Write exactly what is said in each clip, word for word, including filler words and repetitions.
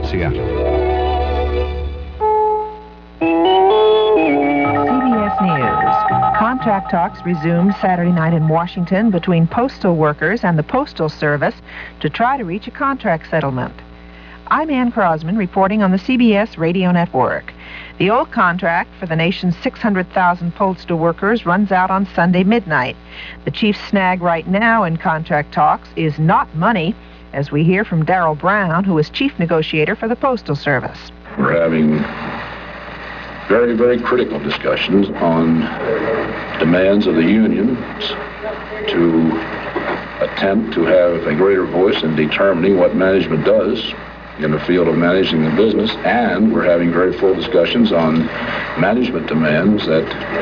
Grazia. Contract talks resumed Saturday night in Washington between postal workers and the Postal Service to try to reach a contract settlement. I'm Ann Crosman reporting on the C B S Radio Network. The old contract for the nation's six hundred thousand postal workers runs out on Sunday midnight. The chief snag right now in contract talks is not money, as we hear from Darrell Brown, who is chief negotiator for the Postal Service. We're having very, very critical discussions on demands of the unions to attempt to have a greater voice in determining what management does in the field of managing the business, and we're having very full discussions on management demands that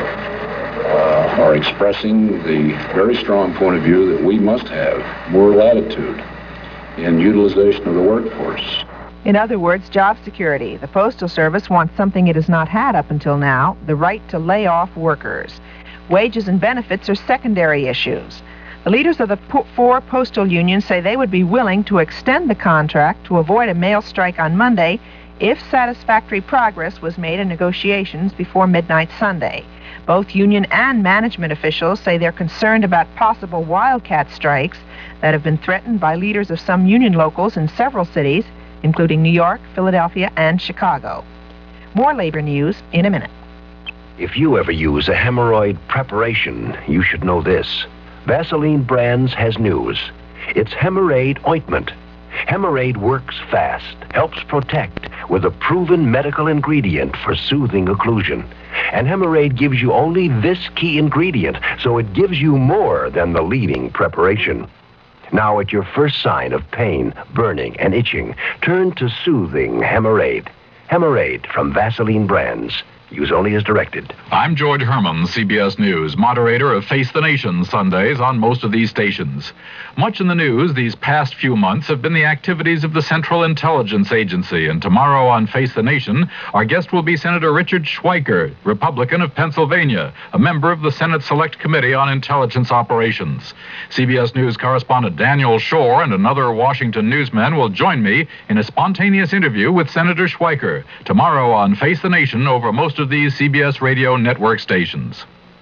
uh, are expressing the very strong point of view that we must have more latitude in utilization of the workforce. In other words, job security. The Postal Service wants something it has not had up until now, the right to lay off workers. Wages and benefits are secondary issues. The leaders of the po- four postal unions say they would be willing to extend the contract to avoid a mail strike on Monday if satisfactory progress was made in negotiations before midnight Sunday. Both union and management officials say they're concerned about possible wildcat strikes that have been threatened by leaders of some union locals in several cities, including New York, Philadelphia, and Chicago. More labor news in a minute. If you ever use a hemorrhoid preparation, you should know this. Vaseline Brands has news. It's Hemorrhoid Ointment. Hemorrhoid works fast, helps protect with a proven medical ingredient for soothing occlusion. And Hemorrhoid gives you only this key ingredient, so it gives you more than the leading preparation. Now, at your first sign of pain, burning, and itching, turn to soothing Hemorrhoid. Hemorrhoid from Vaseline Brands. Use only as directed. I'm George Herman, C B S News, moderator of Face the Nation Sundays on most of these stations. Much in the news these past few months have been the activities of the Central Intelligence Agency, and tomorrow on Face the Nation, our guest will be Senator Richard Schweiker, Republican of Pennsylvania, a member of the Senate Select Committee on Intelligence Operations. C B S News correspondent Daniel Shore and another Washington newsman will join me in a spontaneous interview with Senator Schweiker tomorrow on Face the Nation over most of these C B S Radio Network stations.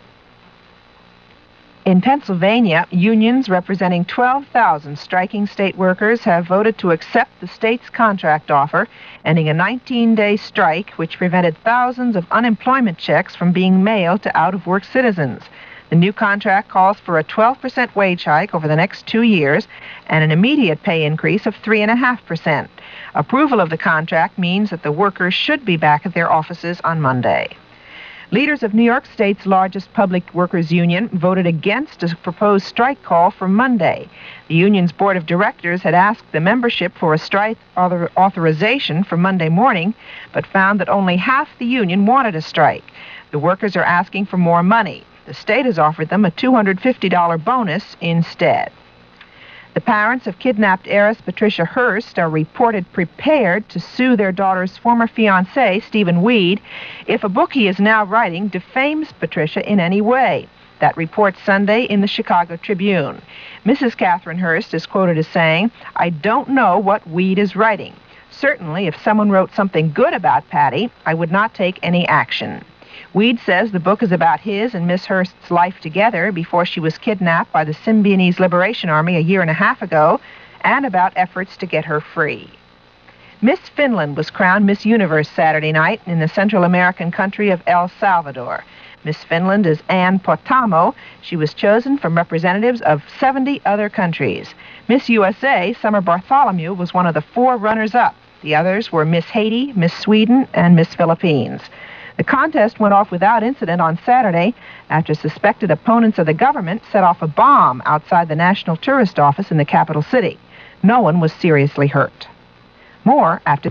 In Pennsylvania, unions representing twelve thousand striking state workers have voted to accept the state's contract offer, ending a nineteen-day strike which prevented thousands of unemployment checks from being mailed to out-of-work citizens. The new contract calls for a twelve percent wage hike over the next two years and an immediate pay increase of three point five percent. Approval of the contract means that the workers should be back at their offices on Monday. Leaders of New York State's largest public workers union voted against a proposed strike call for Monday. The union's board of directors had asked the membership for a strike author- authorization for Monday morning, but found that only half the union wanted a strike. The workers are asking for more money. The state has offered them a two hundred fifty dollars bonus instead. The parents of kidnapped heiress Patricia Hearst are reported prepared to sue their daughter's former fiancé, Stephen Weed, if a book he is now writing defames Patricia in any way. That report Sunday in the Chicago Tribune. Missus Catherine Hearst is quoted as saying, "I don't know what Weed is writing. Certainly, if someone wrote something good about Patty, I would not take any action." Weed says the book is about his and Miss Hearst's life together before she was kidnapped by the Symbionese Liberation Army a year and a half ago, and about efforts to get her free. Miss Finland was crowned Miss Universe Saturday night in the Central American country of El Salvador. Miss Finland is Ann Potamo. She was chosen from representatives of seventy other countries. Miss U S A, Summer Bartholomew, was one of the four runners-up. The others were Miss Haiti, Miss Sweden, and Miss Philippines. The contest went off without incident on Saturday after suspected opponents of the government set off a bomb outside the National Tourist Office in the capital city. No one was seriously hurt. More after...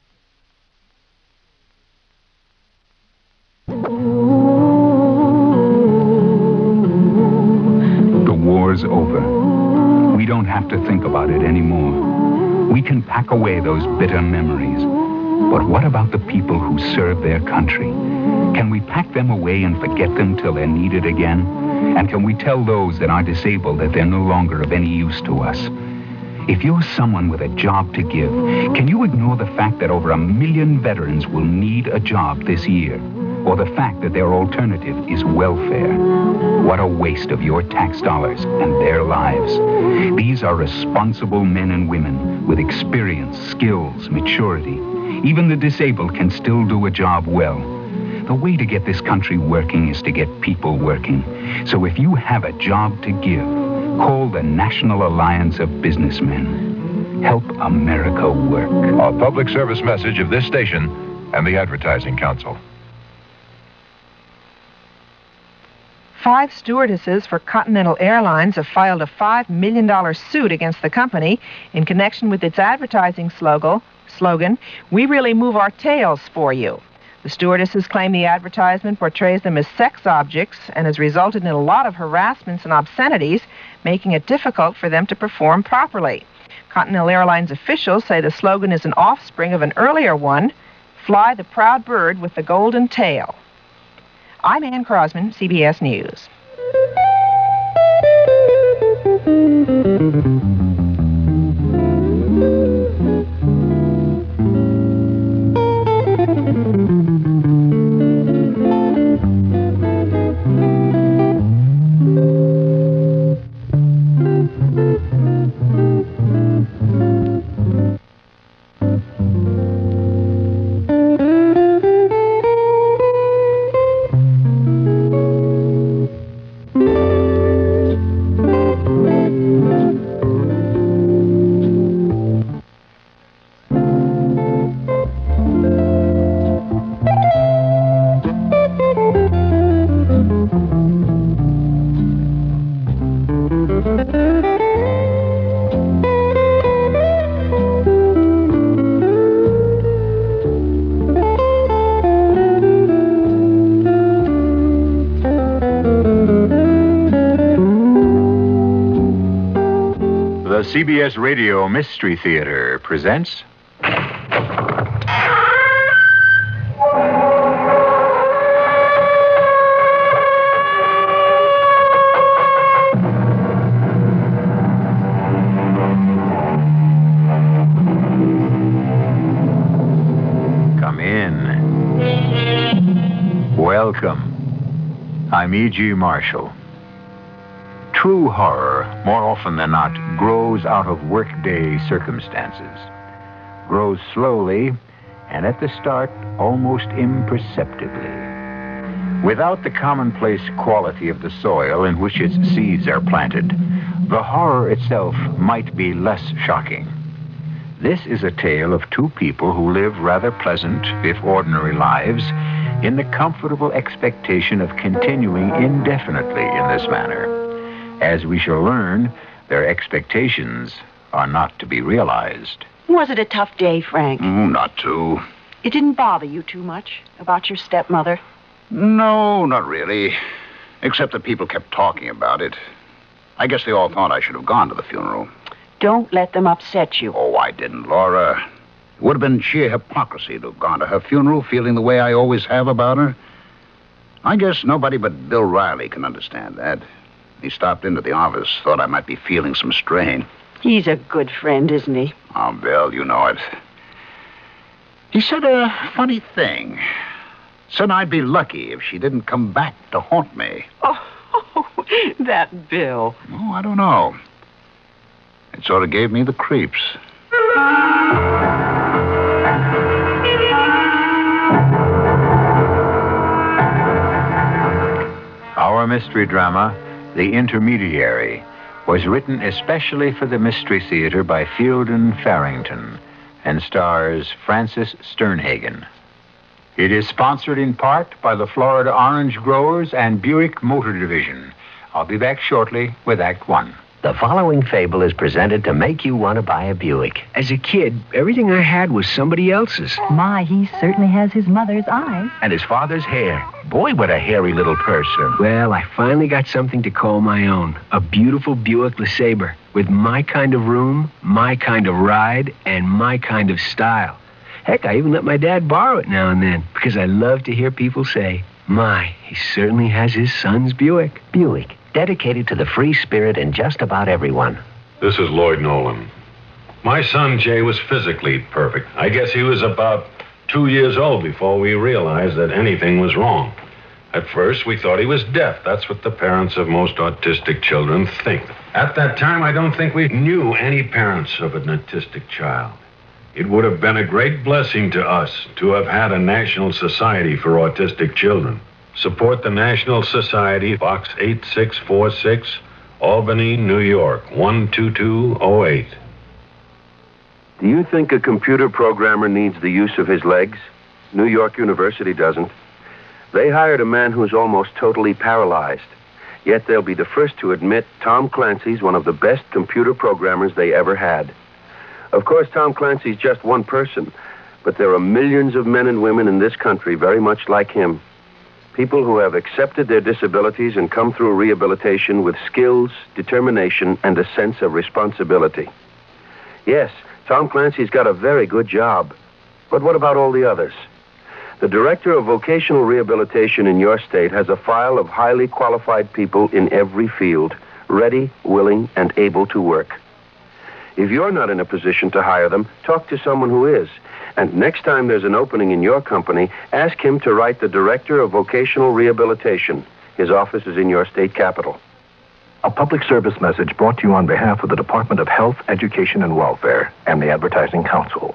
The war's over. We don't have to think about it anymore. We can pack away those bitter memories. But what about the people who serve their country? Can we pack them away and forget them till they're needed again? And can we tell those that are disabled that they're no longer of any use to us? If you're someone with a job to give, can you ignore the fact that over a million veterans will need a job this year? Or the fact that their alternative is welfare? What a waste of your tax dollars and their lives. These are responsible men and women with experience, skills, maturity. Even the disabled can still do a job well. The way to get this country working is to get people working. So if you have a job to give, call the National Alliance of Businessmen. Help America work. A public service message of this station and the Advertising Council. Five stewardesses for Continental Airlines have filed a five million dollars suit against the company in connection with its advertising slogan, slogan, "We really move our tails for you." The stewardesses claim the advertisement portrays them as sex objects and has resulted in a lot of harassments and obscenities, making it difficult for them to perform properly. Continental Airlines officials say the slogan is an offspring of an earlier one, "Fly the proud bird with the golden tail." I'm Ann Crosman, C B S News. The C B S Radio Mystery Theater presents... Come in. Welcome. I'm E G. Marshall. True horror, more often than not, grows out of workday circumstances. Grows slowly, and at the start, almost imperceptibly. Without the commonplace quality of the soil in which its seeds are planted, the horror itself might be less shocking. This is a tale of two people who live rather pleasant, if ordinary lives, in the comfortable expectation of continuing indefinitely in this manner. As we shall learn, their expectations are not to be realized. Was it a tough day, Frank? Mm, not too. It didn't bother you too much about your stepmother? No, not really. Except that people kept talking about it. I guess they all thought I should have gone to the funeral. Don't let them upset you. Oh, I didn't, Laura. It would have been sheer hypocrisy to have gone to her funeral feeling the way I always have about her. I guess nobody but Bill Riley can understand that. He stopped into the office, thought I might be feeling some strain. He's a good friend, isn't he? Oh, Bill, you know it. He said a funny thing. Said I'd be lucky if she didn't come back to haunt me. Oh, that Bill. Oh, I don't know. It sort of gave me the creeps. Our mystery drama, The Intermediary, was written especially for the Mystery Theater by Fielden Farrington and stars Francis Sternhagen. It is sponsored in part by the Florida Orange Growers and Buick Motor Division. I'll be back shortly with Act One. The following fable is presented to make you want to buy a Buick. As a kid, everything I had was somebody else's. My, he certainly has his mother's eyes. And his father's hair. Boy, what a hairy little person. Well, I finally got something to call my own. A beautiful Buick LeSabre with my kind of room, my kind of ride, and my kind of style. Heck, I even let my dad borrow it now and then because I love to hear people say, my, he certainly has his son's Buick. Buick, dedicated to the free spirit in just about everyone. This is Lloyd Nolan. My son, Jay, was physically perfect. I guess he was about two years old before we realized that anything was wrong. At first, we thought he was deaf. That's what the parents of most autistic children think. At that time, I don't think we knew any parents of an autistic child. It would have been a great blessing to us to have had a National Society for Autistic Children. Support the National Society, Box eight six four six, Albany, New York, one two two oh eight. Do you think a computer programmer needs the use of his legs? New York University doesn't. They hired a man who's almost totally paralyzed. Yet they'll be the first to admit Tom Clancy's one of the best computer programmers they ever had. Of course, Tom Clancy's just one person, but there are millions of men and women in this country very much like him. People who have accepted their disabilities and come through rehabilitation with skills, determination, and a sense of responsibility. Yes, Tom Clancy's got a very good job. But what about all the others? The Director of Vocational Rehabilitation in your state has a file of highly qualified people in every field, ready, willing, and able to work. If you're not in a position to hire them, talk to someone who is. And next time there's an opening in your company, ask him to write the Director of Vocational Rehabilitation. His office is in your state capital. A public service message brought to you on behalf of the Department of Health, Education, and Welfare and the Advertising Council.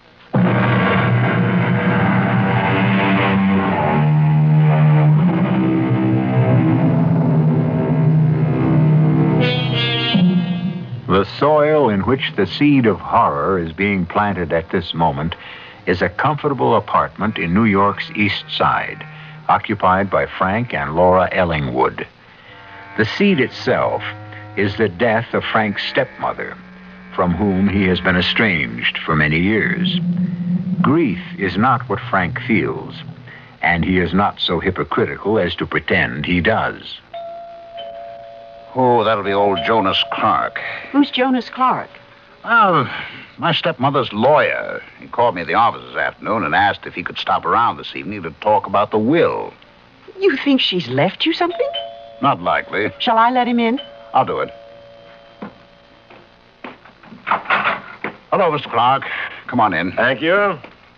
The soil in which the seed of horror is being planted at this moment is a comfortable apartment in New York's East Side, occupied by Frank and Laura Ellingwood. The seed itself is the death of Frank's stepmother, from whom he has been estranged for many years. Grief is not what Frank feels, and he is not so hypocritical as to pretend he does. Oh, that'll be old Jonas Clark. Who's Jonas Clark? Well, my stepmother's lawyer. He called me at the office this afternoon and asked if he could stop around this evening to talk about the will. You think she's left you something? Not likely. Shall I let him in? I'll do it. Hello, Mister Clark. Come on in. Thank you.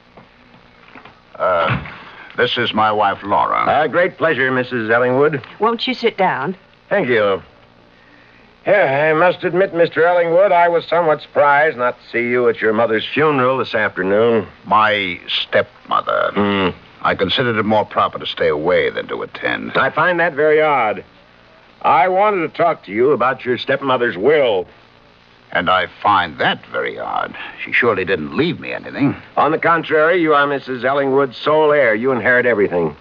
Uh, this is my wife, Laura. Uh, great pleasure, Missus Ellingwood. Won't you sit down? Thank you. Yeah, I must admit, Mister Ellingwood, I was somewhat surprised not to see you at your mother's funeral this afternoon. My stepmother. Hmm. I considered it more proper to stay away than to attend. I find that very odd. I wanted to talk to you about your stepmother's will. And I find that very odd. She surely didn't leave me anything. On the contrary, you are Missus Ellingwood's sole heir. You inherit everything.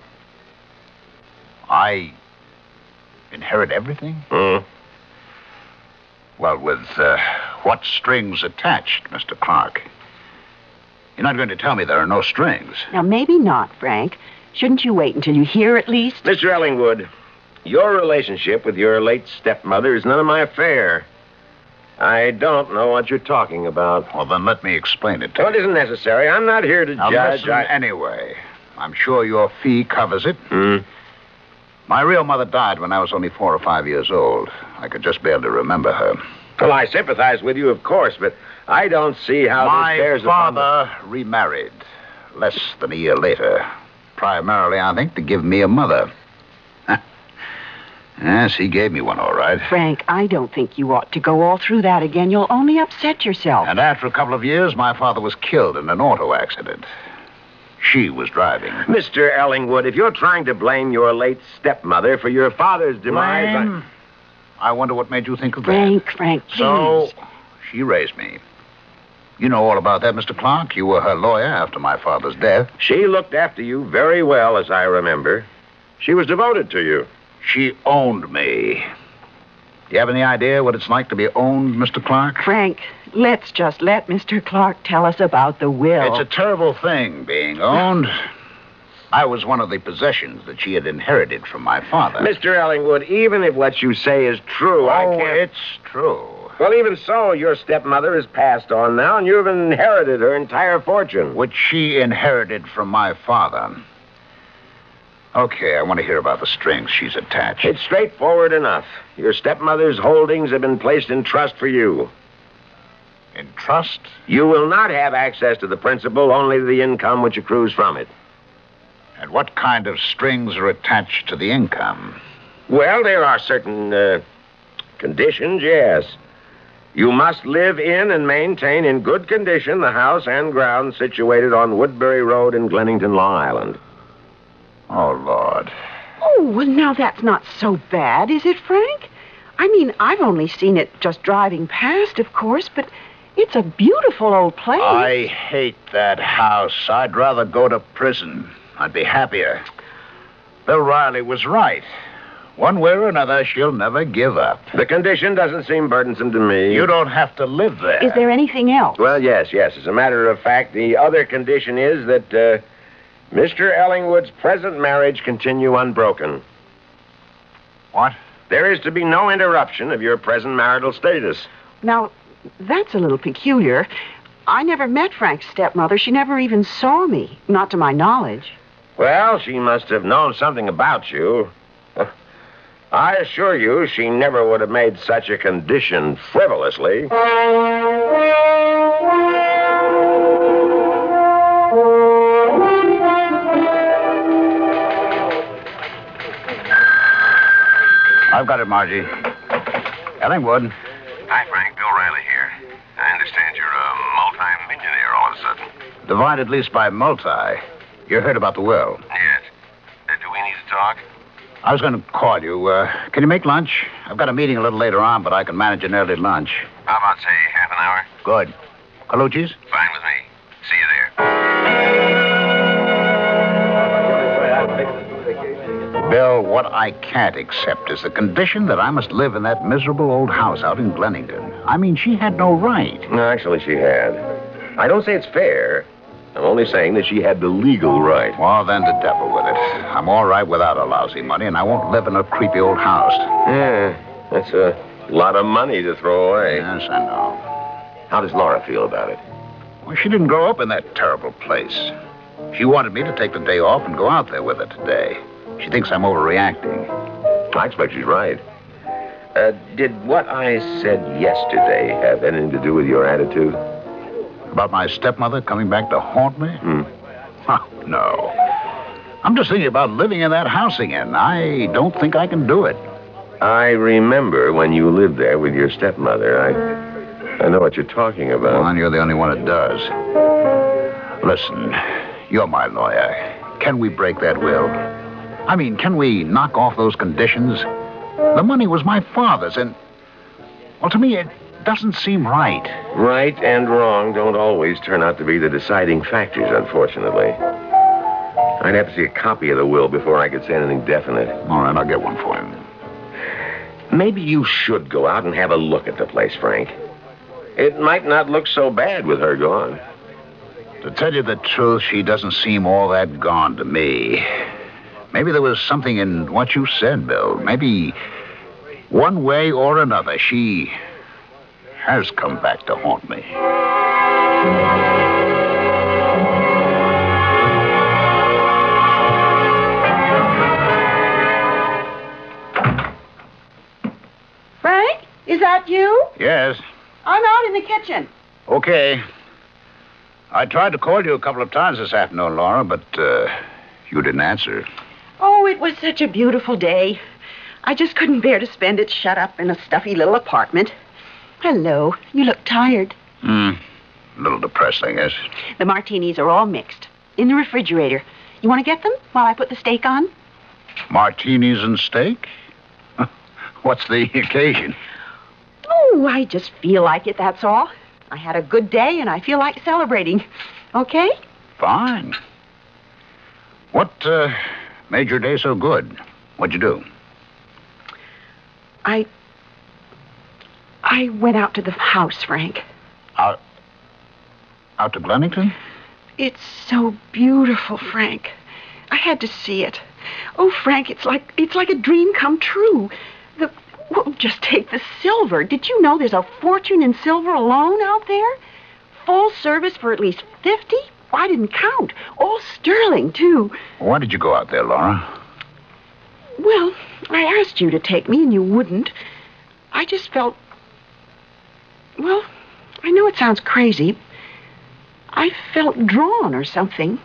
I inherit everything? Hmm. Well, with uh, what strings attached, Mister Clark? You're not going to tell me there are no strings. Now, maybe not, Frank. Shouldn't you wait until you hear at least? Mister Ellingwood, your relationship with your late stepmother is none of my affair. I don't know what you're talking about. Well, then let me explain it to you. you. It isn't necessary. I'm not here to now, judge. Listen I... anyway. I'm sure your fee covers it. Hmm. My real mother died when I was only four or five years old. I could just barely remember her. Well, I sympathize with you, of course, but I don't see how My this bears father upon the... remarried less than a year later. Primarily, I think, to give me a mother. Yes, he gave me one, all right. Frank, I don't think you ought to go all through that again. You'll only upset yourself. And after a couple of years, my father was killed in an auto accident. She was driving. Mister Ellingwood, if you're trying to blame your late stepmother for your father's demise... Blame? I... I wonder what made you think of Frank, that. Frank, please. So, she raised me. You know all about that, Mister Clark. You were her lawyer after my father's death. She looked after you very well, as I remember. She was devoted to you. She owned me. Do you have any idea what it's like to be owned, Mister Clark? Frank, let's just let Mister Clark tell us about the will. It's a terrible thing, being owned. I was one of the possessions that she had inherited from my father. Mister Ellingwood, even if what you say is true, oh, I can't... it's true. Well, even so, your stepmother has passed on now, and you've inherited her entire fortune. Which she inherited from my father. Okay, I want to hear about the strings she's attached. It's straightforward enough. Your stepmother's holdings have been placed in trust for you. In trust? You will not have access to the principal, only to the income which accrues from it. And what kind of strings are attached to the income? Well, there are certain uh, conditions, yes. You must live in and maintain in good condition the house and grounds situated on Woodbury Road in Glennington, Long Island. Oh, Lord. Oh, well, now that's not so bad, is it, Frank? I mean, I've only seen it just driving past, of course, but it's a beautiful old place. I hate that house. I'd rather go to prison. I'd be happier. Bill Riley was right. One way or another, she'll never give up. The condition doesn't seem burdensome to me. You don't have to live there. Is there anything else? Well, yes, yes. As a matter of fact, the other condition is that uh, Mister Ellingwood's present marriage continue unbroken. What? There is to be no interruption of your present marital status. Now, that's a little peculiar. I never met Frank's stepmother. She never even saw me, not to my knowledge. Well, she must have known something about you. I assure you, she never would have made such a condition frivolously. I've got it, Margie. Ellingwood. Hi, Frank. Bill Riley here. I understand you're a multi-millionaire all of a sudden. Divide at least by multi. You heard about the will. Yes. Uh, do we need to talk? I was going to call you. Uh, can you make lunch? I've got a meeting a little later on, but I can manage an early lunch. How about, say, half an hour? Good. Colucci's? Fine with me. See you there. Bill, what I can't accept is the condition that I must live in that miserable old house out in Glennington. I mean, she had no right. No, actually, she had. I don't say it's fair. I'm only saying that she had the legal right. Well, then the devil with it. I'm all right without her lousy money, and I won't live in a creepy old house. Yeah, that's a lot of money to throw away. Yes, I know. How does Laura feel about it? Well, she didn't grow up in that terrible place. She wanted me to take the day off and go out there with her today. She thinks I'm overreacting. I expect she's right. Uh, did what I said yesterday have anything to do with your attitude? About my stepmother coming back to haunt me? Hmm. Oh, no. I'm just thinking about living in that house again. I don't think I can do it. I remember when you lived there with your stepmother. I I know what you're talking about. Well, and you're the only one that does. Listen, you're my lawyer. Can we break that will? I mean, can we knock off those conditions? The money was my father's, and, well, to me, it doesn't seem right. Right and wrong don't always turn out to be the deciding factors, unfortunately. I'd have to see a copy of the will before I could say anything definite. All right, I'll get one for him. Maybe you should go out and have a look at the place, Frank. It might not look so bad with her gone. To tell you the truth, she doesn't seem all that gone to me. Maybe there was something in what you said, Bill. Maybe one way or another, she has come back to haunt me. Frank, is that you? Yes. I'm out in the kitchen. Okay. I tried to call you a couple of times this afternoon, Laura, but uh, you didn't answer. Oh, it was such a beautiful day. I just couldn't bear to spend it shut up in a stuffy little apartment. Hello. You look tired. Hmm. A little depressed, I guess. The martinis are all mixed. In the refrigerator. You want to get them while I put the steak on? Martinis and steak? What's the occasion? Oh, I just feel like it, that's all. I had a good day, and I feel like celebrating. Okay? Fine. What uh, made your day so good? What'd you do? I... I went out to the house, Frank. Out... Out to Glennington? It's so beautiful, Frank. I had to see it. Oh, Frank, it's like it's like a dream come true. The well, just take the silver. Did you know there's a fortune in silver alone out there? Full service for at least fifty? I didn't count. All sterling, too. Why did you go out there, Laura? Well, I asked you to take me, and you wouldn't. I just felt... Well, I know it sounds crazy. I felt drawn or something.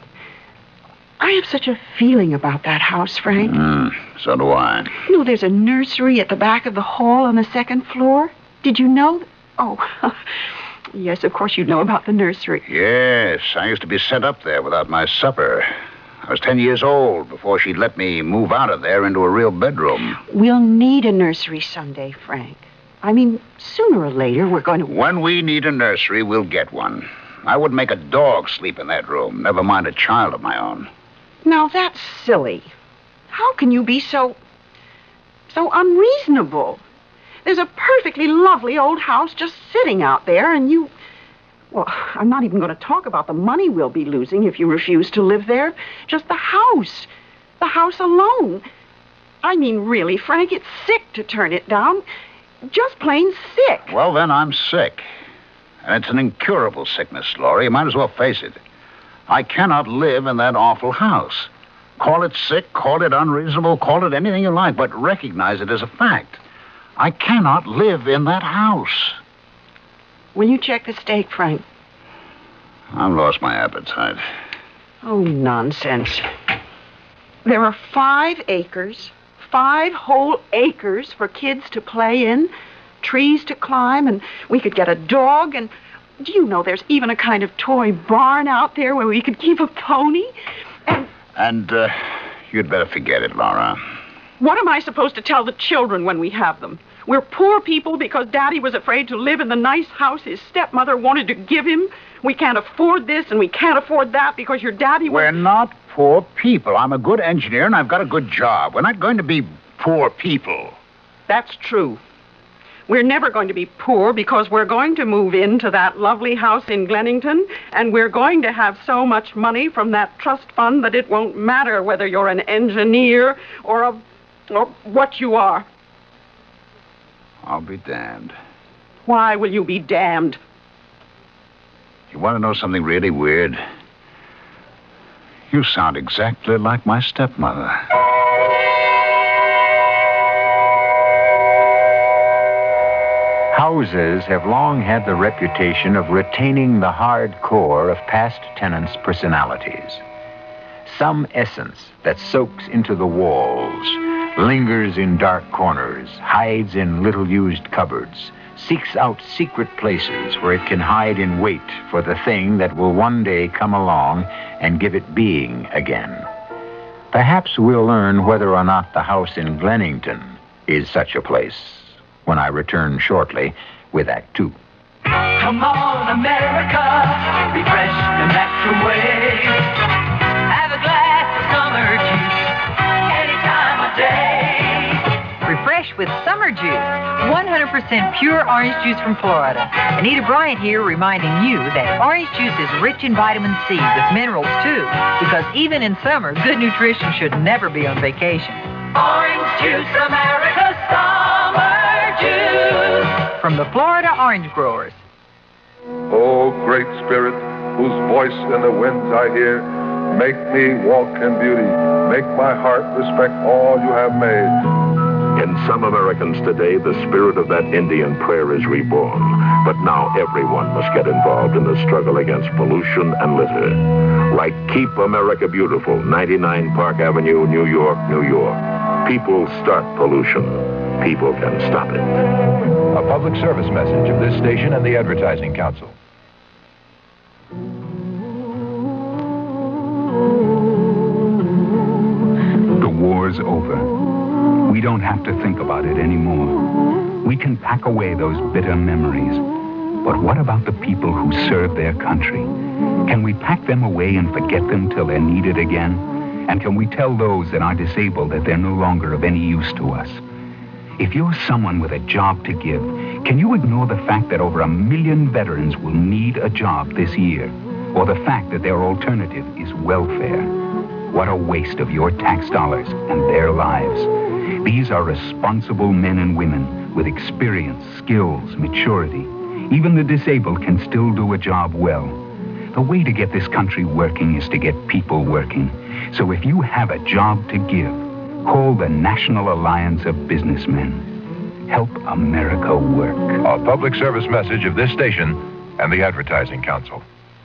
I have such a feeling about that house, Frank. Mm, so do I. You know, there's a nursery at the back of the hall on the second floor. Did you know? Oh, yes, of course you know about the nursery. Yes, I used to be sent up there without my supper. I was ten years old before she'd let me move out of there into a real bedroom. We'll need a nursery someday, Frank. I mean, sooner or later we're going to... When we need a nursery, we'll get one. I wouldn't make a dog sleep in that room, never mind a child of my own. Now, that's silly. How can you be so... so unreasonable? There's a perfectly lovely old house just sitting out there, and you... Well, I'm not even going to talk about the money we'll be losing if you refuse to live there. Just the house. The house alone. I mean, really, Frank, it's sick to turn it down. Just plain sick. Well, then, I'm sick. And it's an incurable sickness, Laurie. You might as well face it. I cannot live in that awful house. Call it sick, call it unreasonable, call it anything you like, but recognize it as a fact. I cannot live in that house. Will you check the steak, Frank? I've lost my appetite. Oh, nonsense. There are five acres, five whole acres for kids to play in, trees to climb, and we could get a dog, and do you know there's even a kind of toy barn out there where we could keep a pony? And, and uh, you'd better forget it, Laura. What am I supposed to tell the children when we have them? We're poor people because Daddy was afraid to live in the nice house his stepmother wanted to give him. We can't afford this and we can't afford that because your daddy was... We're not poor people. I'm a good engineer and I've got a good job. We're not going to be poor people. That's true. We're never going to be poor because we're going to move into that lovely house in Glennington, and we're going to have so much money from that trust fund that it won't matter whether you're an engineer or a... or what you are. I'll be damned. Why will you be damned? You want to know something really weird? You sound exactly like my stepmother. Houses have long had the reputation of retaining the hard core of past tenants' personalities. Some essence that soaks into the walls, lingers in dark corners, hides in little-used cupboards, seeks out secret places where it can hide in wait for the thing that will one day come along and give it being again. Perhaps we'll learn whether or not the house in Glennington is such a place when I return shortly with Act Two. Come on, America, refresh the natural way. Have a glass of summer juice any time of day. Refresh with summer juice, one hundred percent pure orange juice from Florida. Anita Bryant here reminding you that orange juice is rich in vitamin C with minerals too, because even in summer, good nutrition should never be on vacation. Orange juice, America's summer juice. From the Florida Orange Growers. O Great Spirit, whose voice in the winds I hear, make me walk in beauty. Make my heart respect all you have made. In some Americans today, the spirit of that Indian prayer is reborn. But now everyone must get involved in the struggle against pollution and litter. Like Keep America Beautiful, ninety-nine Park Avenue, New York, New York. People start pollution. People can stop it. A public service message of this station and the Advertising Council. The war's over. We don't have to think about it anymore. We can pack away those bitter memories. But what about the people who serve their country? Can we pack them away and forget them till they're needed again? And can we tell those that are disabled that they're no longer of any use to us? If you're someone with a job to give, can you ignore the fact that over a million veterans will need a job this year? Or the fact that their alternative is welfare? What a waste of your tax dollars and their lives. These are responsible men and women with experience, skills, maturity. Even the disabled can still do a job well. The way to get this country working is to get people working. So if you have a job to give, call the National Alliance of Businessmen. Help America work. A public service message of this station and the Advertising Council.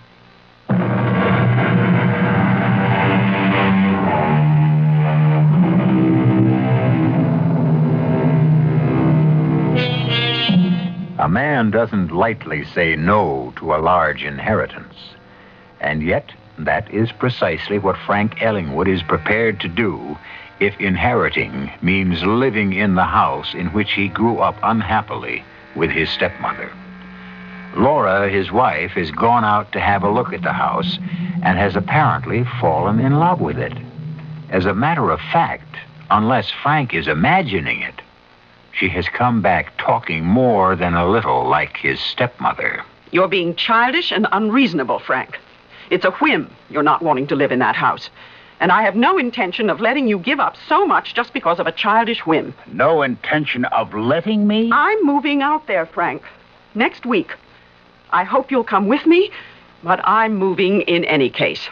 A man doesn't lightly say no to a large inheritance. And yet, that is precisely what Frank Ellingwood is prepared to do if inheriting means living in the house in which he grew up unhappily with his stepmother. Laura, his wife, has gone out to have a look at the house and has apparently fallen in love with it. As a matter of fact, unless Frank is imagining it, she has come back talking more than a little like his stepmother. You're being childish and unreasonable, Frank. It's a whim you're not wanting to live in that house. And I have no intention of letting you give up so much just because of a childish whim. No intention of letting me? I'm moving out there, Frank. Next week. I hope you'll come with me, but I'm moving in any case.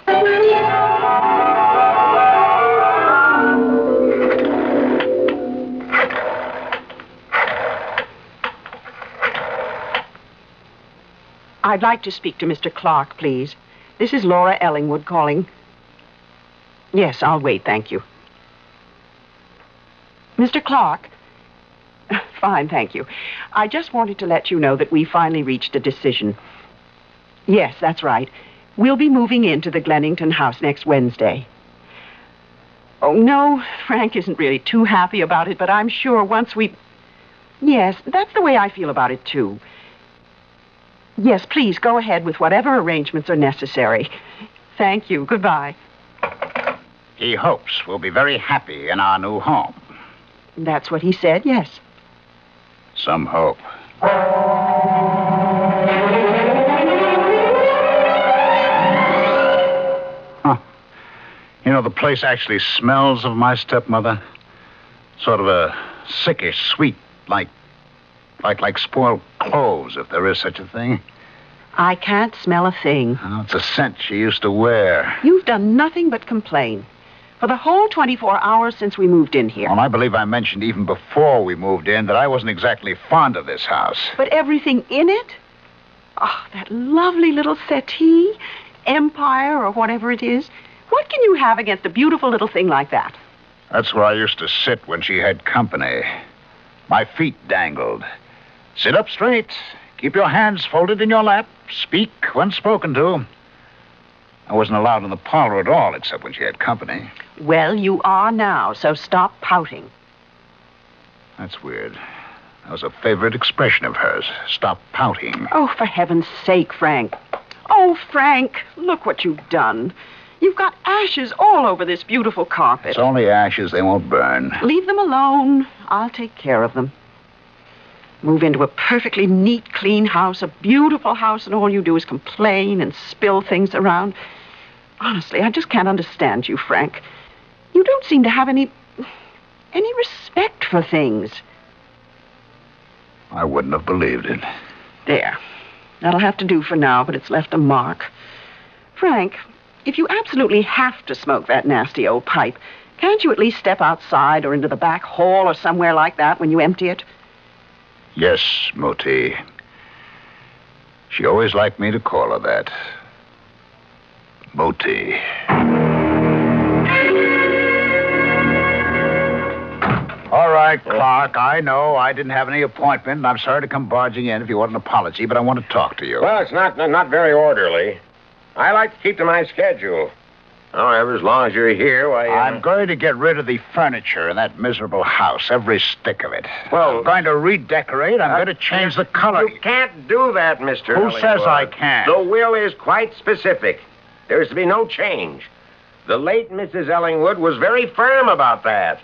I'd like to speak to Mister Clark, please. This is Laura Ellingwood calling. Yes, I'll wait, thank you. Mister Clark? Fine, thank you. I just wanted to let you know that we finally reached a decision. Yes, that's right. We'll be moving into the Glennington house next Wednesday. Oh, no, Frank isn't really too happy about it, but I'm sure once we... Yes, that's the way I feel about it, too. Yes, please, go ahead with whatever arrangements are necessary. Thank you. Goodbye. He hopes we'll be very happy in our new home. That's what he said, yes. Some hope. Huh. You know, the place actually smells of my stepmother. Sort of a sickish, sweet, like, like, like spoiled clothes, if there is such a thing. I can't smell a thing. Oh, it's a scent she used to wear. You've done nothing but complain. For the whole twenty-four hours since we moved in here. Well, I believe I mentioned even before we moved in that I wasn't exactly fond of this house. But everything in it? Oh, that lovely little settee, Empire, or whatever it is. What can you have against a beautiful little thing like that? That's where I used to sit when she had company. My feet dangled. Sit up straight. Keep your hands folded in your lap. Speak when spoken to. I wasn't allowed in the parlor at all, except when she had company. Well, you are now, so stop pouting. That's weird. That was a favorite expression of hers. Stop pouting. Oh, for heaven's sake, Frank. Oh, Frank, look what you've done. You've got ashes all over this beautiful carpet. It's only ashes. They won't burn. Leave them alone. I'll take care of them. Move into a perfectly neat, clean house, a beautiful house, and all you do is complain and spill things around. Honestly, I just can't understand you, Frank. You don't seem to have any... any respect for things. I wouldn't have believed it. There. That'll have to do for now, but it's left a mark. Frank, if you absolutely have to smoke that nasty old pipe, can't you at least step outside or into the back hall or somewhere like that when you empty it? Yes, Moti. She always liked me to call her that. Moti. All right, Clark, I know I didn't have any appointment, and I'm sorry to come barging in if you want an apology, but I want to talk to you. Well, it's not not very orderly. I like to keep to my schedule. However, as long as you're here, why... Uh... I'm going to get rid of the furniture in that miserable house, every stick of it. Well... I'm going to redecorate. I'm uh, going to change the color. You can't do that, Mister Who Ellingwood. says I can't? The will is quite specific. There is to be no change. The late Missus Ellingwood was very firm about that.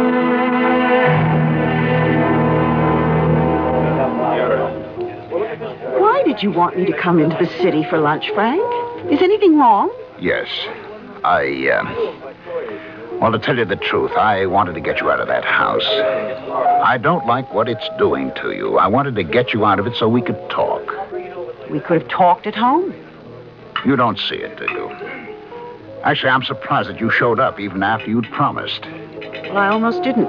Why did you want me to come into the city for lunch, Frank? Is anything wrong? Yes. I, uh... Well, to tell you the truth, I wanted to get you out of that house. I don't like what it's doing to you. I wanted to get you out of it so we could talk. We could have talked at home. You don't see it, do you? Actually, I'm surprised that you showed up even after you'd promised. Well, I almost didn't.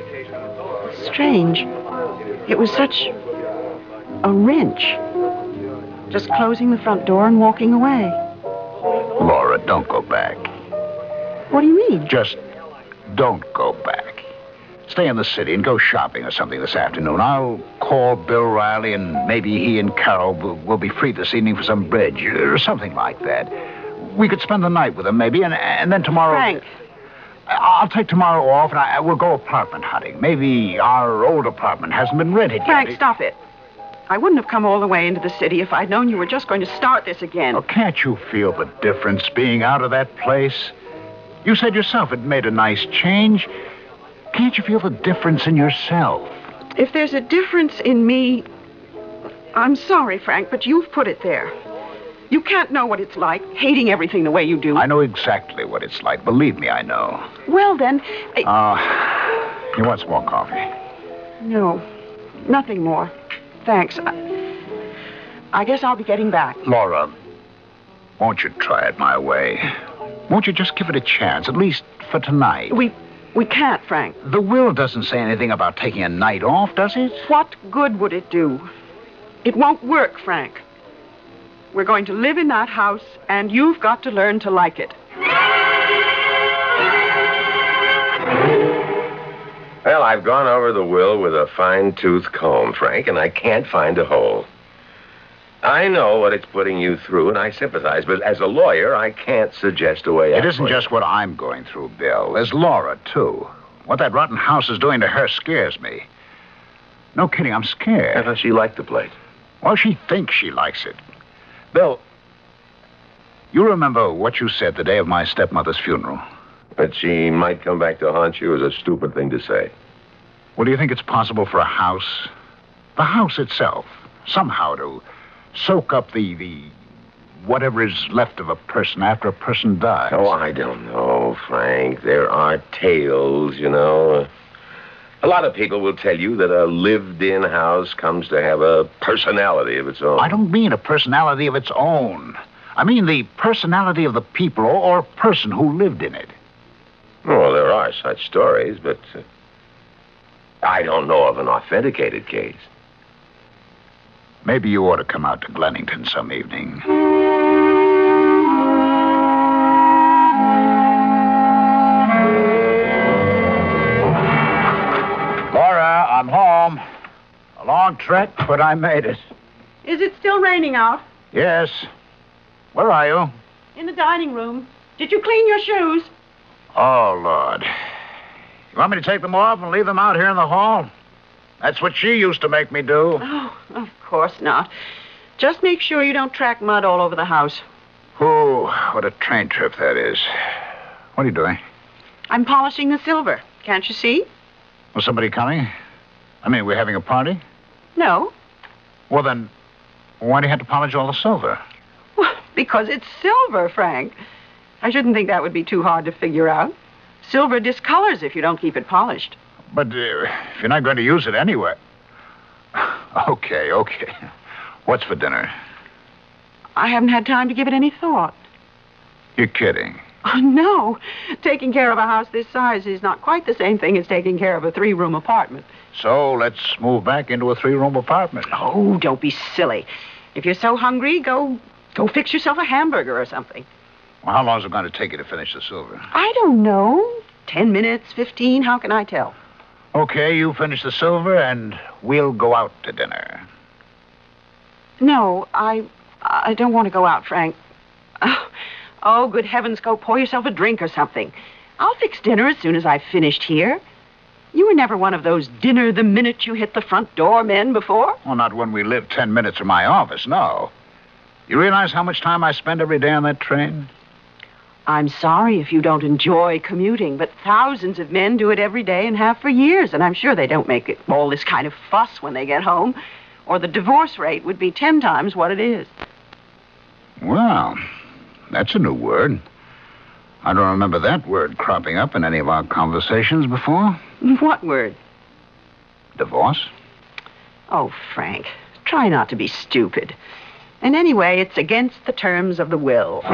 Strange. It was such a wrench. Just closing the front door and walking away. Laura, don't go back. What do you mean? Just don't go back. Stay in the city and go shopping or something this afternoon. I'll call Bill Riley, and maybe he and Carol will, will be free this evening for some bridge or something like that. We could spend the night with them, maybe, and, and then tomorrow... Frank. I'll take tomorrow off, and I, we'll go apartment hunting. Maybe our old apartment hasn't been rented Frank, yet. stop it. I wouldn't have come all the way into the city if I'd known you were just going to start this again. Oh, can't you feel the difference being out of that place? You said yourself it made a nice change. Can't you feel the difference in yourself? If there's a difference in me, I'm sorry, Frank, but you've put it there. You can't know what it's like, hating everything the way you do. I know exactly what it's like. Believe me, I know. Well, then... I... Uh, you want some more coffee? No, nothing more. Thanks. I, I guess I'll be getting back. Laura, won't you try it my way? Won't you just give it a chance, at least for tonight? We... we can't, Frank. The will doesn't say anything about taking a night off, does it? What good would it do? It won't work, Frank. We're going to live in that house, and you've got to learn to like it. Well, I've gone over the will with a fine-tooth comb, Frank, and I can't find a hole. I know what it's putting you through, and I sympathize, but as a lawyer, I can't suggest a way out. It isn't just what I'm going through, Bill. There's Laura, too. What that rotten house is doing to her scares me. No kidding, I'm scared. I thought she liked the place. Well, she thinks she likes it. Bill, you remember what you said the day of my stepmother's funeral? That she might come back to haunt you is a stupid thing to say. Well, do you think it's possible for a house, the house itself, somehow to soak up the, the whatever is left of a person after a person dies? Oh, I don't know, Frank. There are tales, you know. A lot of people will tell you that a lived-in house comes to have a personality of its own. I don't mean a personality of its own. I mean the personality of the people or, or person who lived in it. Well, there are such stories, but uh, I don't know of an authenticated case. Maybe you ought to come out to Glennington some evening. Laura, I'm home. A long trek, but I made it. Is it still raining out? Yes. Where are you? In the dining room. Did you clean your shoes? Oh, Lord. You want me to take them off and leave them out here in the hall? That's what she used to make me do. Oh, of course not. Just make sure you don't track mud all over the house. Oh, what a train trip that is. What are you doing? I'm polishing the silver. Can't you see? Was somebody coming? I mean, we're having a party? No. Well, then, why do you have to polish all the silver? Well, because it's silver, Frank. I shouldn't think that would be too hard to figure out. Silver discolors if you don't keep it polished. But uh, if you're not going to use it anyway. Okay, okay. What's for dinner? I haven't had time to give it any thought. You're kidding. Oh, no. Taking care of a house this size is not quite the same thing as taking care of a three-room apartment. So let's move back into a three-room apartment. Oh, don't be silly. If you're so hungry, go go fix yourself a hamburger or something. Well, how long is it going to take you to finish the silver? I don't know. Ten minutes, fifteen, how can I tell? Okay, you finish the silver, and we'll go out to dinner. No, I I don't want to go out, Frank. Oh, oh, good heavens, go pour yourself a drink or something. I'll fix dinner as soon as I've finished here. You were never one of those dinner the minute you hit the front door men before? Well, not when we live ten minutes from my office, no. You realize how much time I spend every day on that train? I'm sorry if you don't enjoy commuting, but thousands of men do it every day and have for years, and I'm sure they don't make it all this kind of fuss when they get home, or the divorce rate would be ten times what it is. Well, that's a new word. I don't remember that word cropping up in any of our conversations before. What word? Divorce. Oh, Frank, try not to be stupid. And anyway, it's against the terms of the will.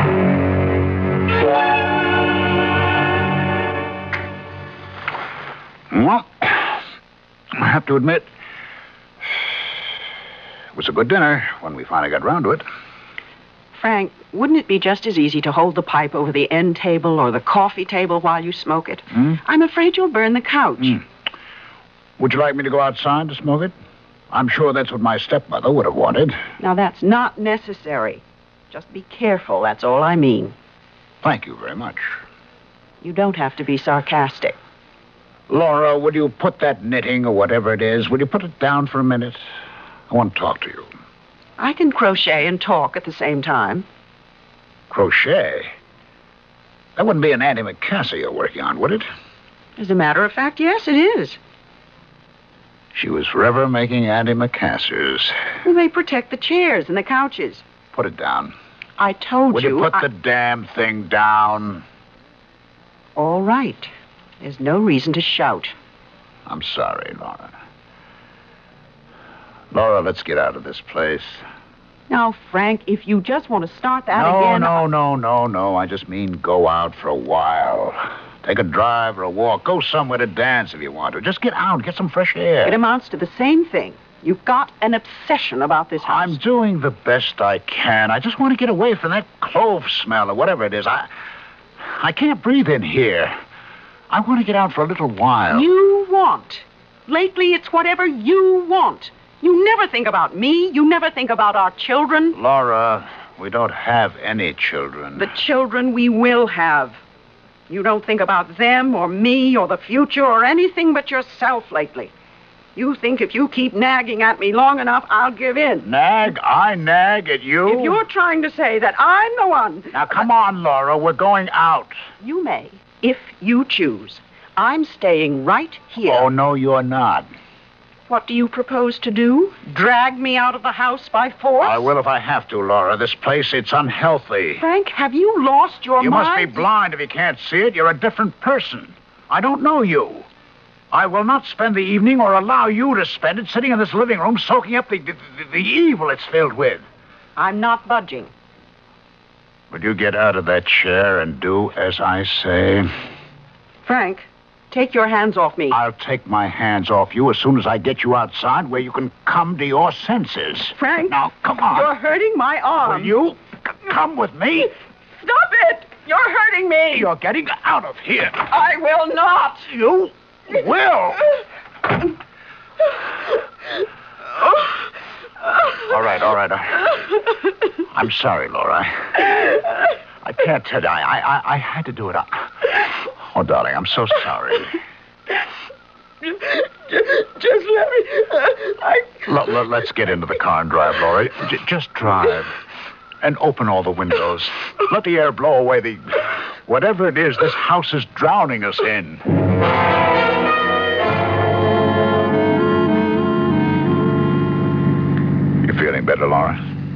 Well, I have to admit, it was a good dinner when we finally got round to it. Frank, wouldn't it be just as easy to hold the pipe over the end table or the coffee table while you smoke it? Hmm? I'm afraid you'll burn the couch. Mm. Would you like me to go outside to smoke it? I'm sure that's what my stepmother would have wanted. Now, that's not necessary. Just be careful, that's all I mean. Thank you very much. You don't have to be sarcastic. Laura, would you put that knitting or whatever it is, would you put it down for a minute? I want to talk to you. I can crochet and talk at the same time. Crochet? That wouldn't be an antimacassar you're working on, would it? As a matter of fact, yes, it is. She was forever making antimacassars. Well, they protect the chairs and the couches. Put it down. I told Would you... you put I... the damn thing down? All right. There's no reason to shout. I'm sorry, Laura. Laura, let's get out of this place. Now, Frank, if you just want to start that no, again... No, no, no, no. I just mean go out for a while. Take a drive or a walk. Go somewhere to dance if you want to. Just get out, get some fresh air. It amounts to the same thing. You've got an obsession about this house. I'm doing the best I can. I just want to get away from that clove smell or whatever it is. I, I can't breathe in here. I want to get out for a little while. You want. Lately, it's whatever you want. You never think about me. You never think about our children. Laura, we don't have any children. The children we will have. You don't think about them or me or the future or anything but yourself lately. You think if you keep nagging at me long enough, I'll give in. Nag? I nag at you? If you're trying to say that I'm the one... Now, come on, Laura. We're going out. You may, if you choose. I'm staying right here. Oh, no, you're not. What do you propose to do? Drag me out of the house by force? I will if I have to, Laura. This place, it's unhealthy. Frank, have you lost your you mind? You must be blind if you can't see it. You're a different person. I don't know you. I will not spend the evening or allow you to spend it sitting in this living room soaking up the, the, the evil it's filled with. I'm not budging. Would you get out of that chair and do as I say? Frank, take your hands off me. I'll take my hands off you as soon as I get you outside where you can come to your senses. Frank, now come on. You're hurting my arm. Will you c- come with me? Stop it! You're hurting me. You're getting out of here. I will not. You will. all right, all right. I'm sorry, Laura. I can't tell you. I, I, I had to do it. I... Oh, darling, I'm so sorry. Just, just let me... Uh, I... L- l- let's get into the car and drive, Laura. J- just drive. And open all the windows. Let the air blow away the... whatever it is this house is drowning us in. You feeling better, Laura?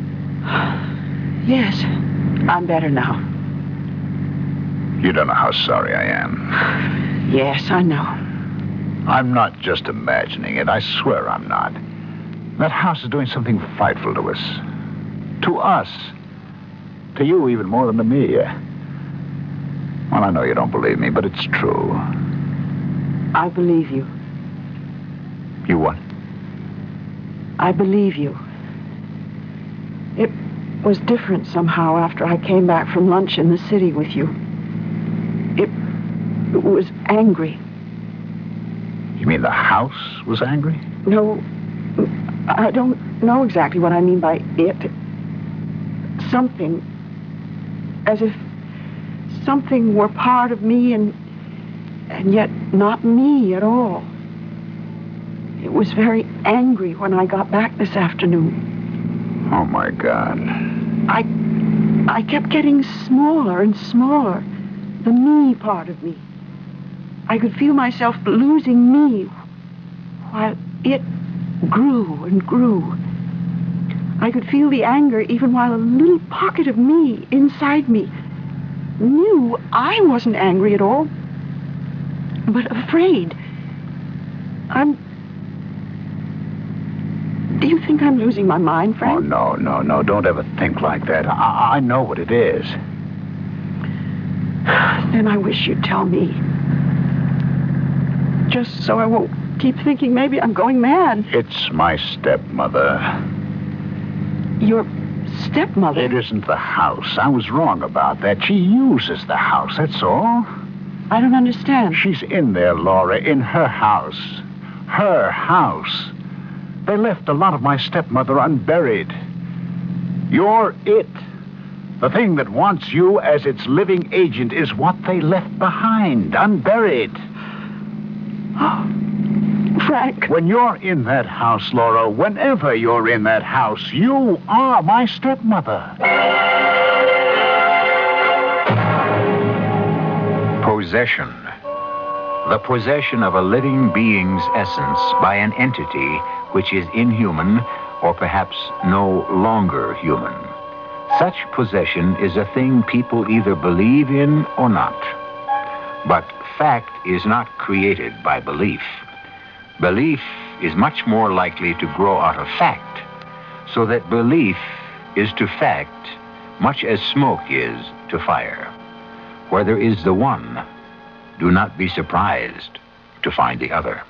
Yes, I'm better now. You don't know how sorry I am. Yes, I know. I'm not just imagining it. I swear I'm not. That house is doing something frightful to us. To us. To you even more than to me. Well, I know you don't believe me, but it's true. I believe you. You what? I believe you. It was different somehow after I came back from lunch in the city with you. It, it was angry. You mean the house was angry? No, I don't know exactly what I mean by it. Something, as if something were part of me and and yet not me at all. It was very angry when I got back this afternoon. Oh, my God. I, I kept getting smaller and smaller, the me part of me. I could feel myself losing me while it grew and grew. I could feel the anger even while a little pocket of me inside me knew I wasn't angry at all, but afraid. I'm... Do you think I'm losing my mind, Frank? Oh, no, no, no. Don't ever think like that. I, I know what it is. Then I wish you'd tell me. Just so I won't keep thinking maybe I'm going mad. It's my stepmother. your stepmother... It isn't the house. I was wrong about that. She uses the house, that's all. I don't understand. She's in there, Laura, in her house. Her house. They left a lot of my stepmother unburied. You're it. The thing that wants you as its living agent is what they left behind, unburied. Frank. When you're in that house, Laura, whenever you're in that house, you are my stepmother. Possession. The possession of a living being's essence by an entity which is inhuman or perhaps no longer human. Such possession is a thing people either believe in or not. But fact is not created by belief. Belief is much more likely to grow out of fact, so that belief is to fact much as smoke is to fire. Where there is the one, do not be surprised to find the other.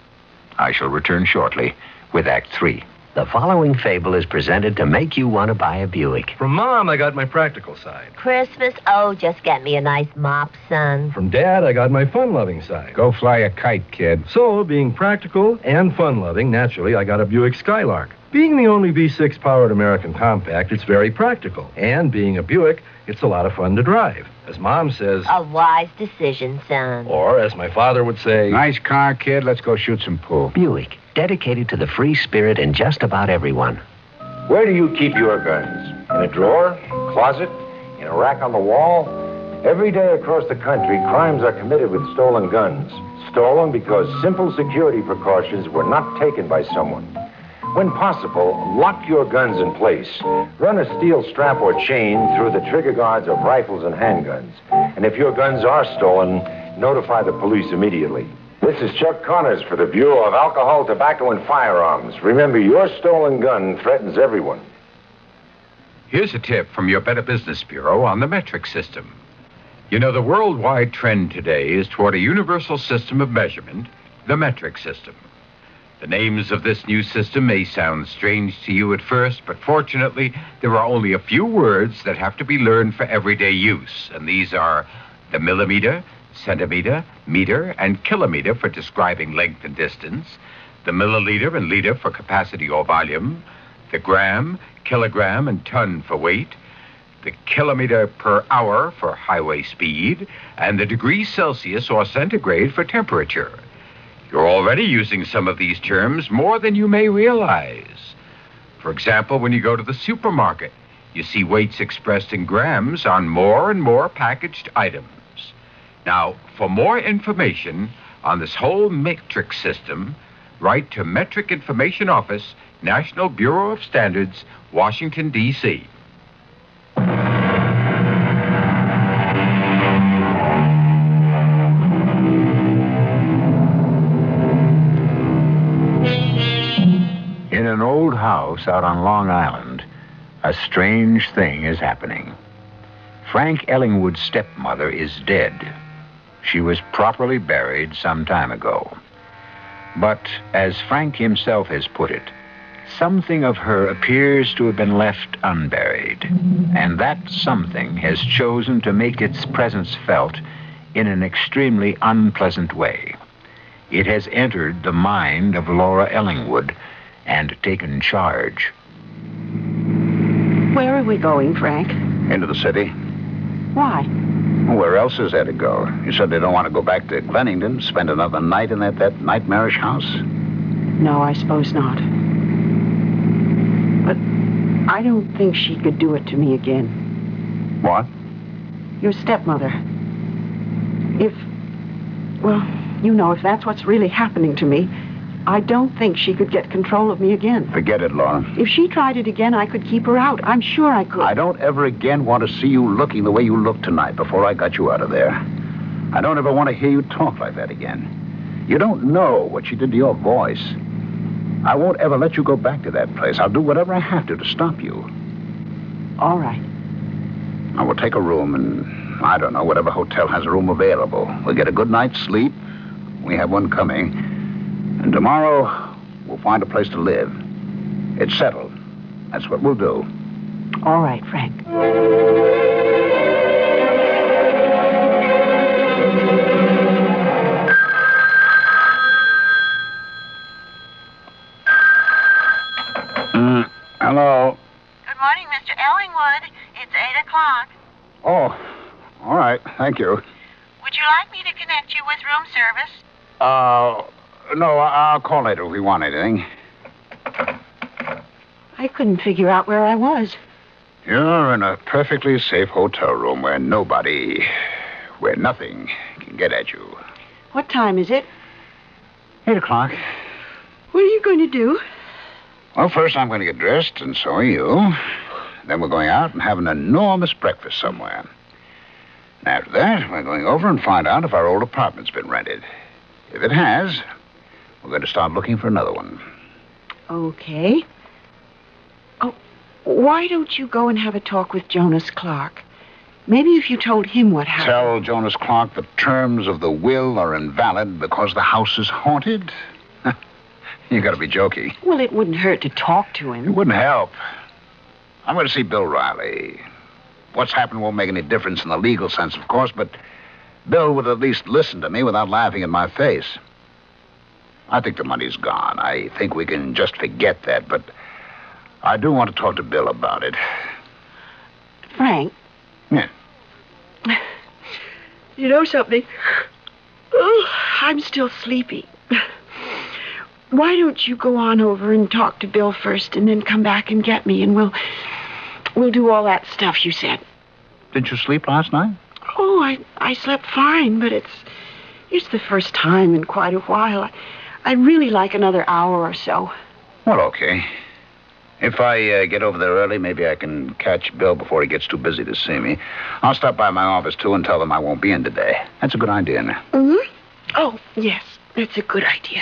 I shall return shortly with Act Three. The following fable is presented to make you want to buy a Buick. From Mom, I got my practical side. Christmas, oh, just get me a nice mop, son. From Dad, I got my fun-loving side. Go fly a kite, kid. So, being practical and fun-loving, naturally, I got a Buick Skylark. Being the only V six powered American compact, it's very practical. And being a Buick, it's a lot of fun to drive. As Mom says... A wise decision, son. Or, as my father would say... Nice car, kid. Let's go shoot some pool. Buick, dedicated to the free spirit in just about everyone. Where do you keep your guns? In a drawer? Closet? In a rack on the wall? Every day across the country, crimes are committed with stolen guns. Stolen because simple security precautions were not taken by someone. When possible, lock your guns in place. Run a steel strap or chain through the trigger guards of rifles and handguns. And if your guns are stolen, notify the police immediately. This is Chuck Connors for the Bureau of Alcohol, Tobacco, and Firearms. Remember, your stolen gun threatens everyone. Here's a tip from your Better Business Bureau on the metric system. You know, the worldwide trend today is toward a universal system of measurement, the metric system. The names of this new system may sound strange to you at first, but fortunately, there are only a few words that have to be learned for everyday use, and these are the millimeter, centimeter, meter, and kilometer for describing length and distance, the milliliter and liter for capacity or volume, the gram, kilogram, and ton for weight, the kilometer per hour for highway speed, and the degrees Celsius or centigrade for temperature. You're already using some of these terms more than you may realize. For example, when you go to the supermarket, you see weights expressed in grams on more and more packaged items. Now, for more information on this whole metric system, write to Metric Information Office, National Bureau of Standards, Washington, D C In an old house out on Long Island, a strange thing is happening. Frank Ellingwood's stepmother is dead. She was properly buried some time ago. But, as Frank himself has put it, something of her appears to have been left unburied, and that something has chosen to make its presence felt in an extremely unpleasant way. It has entered the mind of Laura Ellingwood and taken charge. Where are we going, Frank? Into the city. Why? Where else is there to go? You said they don't want to go back to Glennington, spend another night in that, that nightmarish house? No, I suppose not. But I don't think she could do it to me again. What? Your stepmother. If, well, you know, if that's what's really happening to me, I don't think she could get control of me again. Forget it, Laura. If she tried it again, I could keep her out. I'm sure I could. I don't ever again want to see you looking the way you looked tonight before I got you out of there. I don't ever want to hear you talk like that again. You don't know what she did to your voice. I won't ever let you go back to that place. I'll do whatever I have to to stop you. All right. I will take a room in, I don't know, whatever hotel has a room available. We'll get a good night's sleep. We have one coming. And tomorrow, we'll find a place to live. It's settled. That's what we'll do. All right, Frank. Mm, hello. Good morning, Mister Ellingwood. It's eight o'clock. Oh, all right. Thank you. Would you like me to connect you with room service? Uh, no, I- I'll call later if we want anything. I couldn't figure out where I was. You're in a perfectly safe hotel room where nobody, where nothing can get at you. What time is it? Eight o'clock. What are you going to do? Well, first I'm going to get dressed, and so are you. Then we're going out and have an enormous breakfast somewhere. And after that, we're going over and find out if our old apartment's been rented. If it has, we're going to start looking for another one. Okay. Oh, why don't you go and have a talk with Jonas Clark? Maybe if you told him what happened. Tell Jonas Clark the terms of the will are invalid because the house is haunted? You gotta be joking. Well, it wouldn't hurt to talk to him. It wouldn't help. I'm going to see Bill Riley. What's happened won't make any difference in the legal sense, of course, but Bill would at least listen to me without laughing in my face. I think the money's gone. I think we can just forget that, but I do want to talk to Bill about it. Frank? Yeah. You know something? Oh, I'm still sleepy. Why don't you go on over and talk to Bill first and then come back and get me, and we'll we'll do all that stuff you said. Didn't you sleep last night? Oh, I, I slept fine, but it's it's the first time in quite a while. I, I'd really like another hour or so. Well, okay. If I uh, get over there early, maybe I can catch Bill before he gets too busy to see me. I'll stop by my office, too, and tell them I won't be in today. That's a good idea. Now. Mm-hmm. Oh, yes, that's a good idea.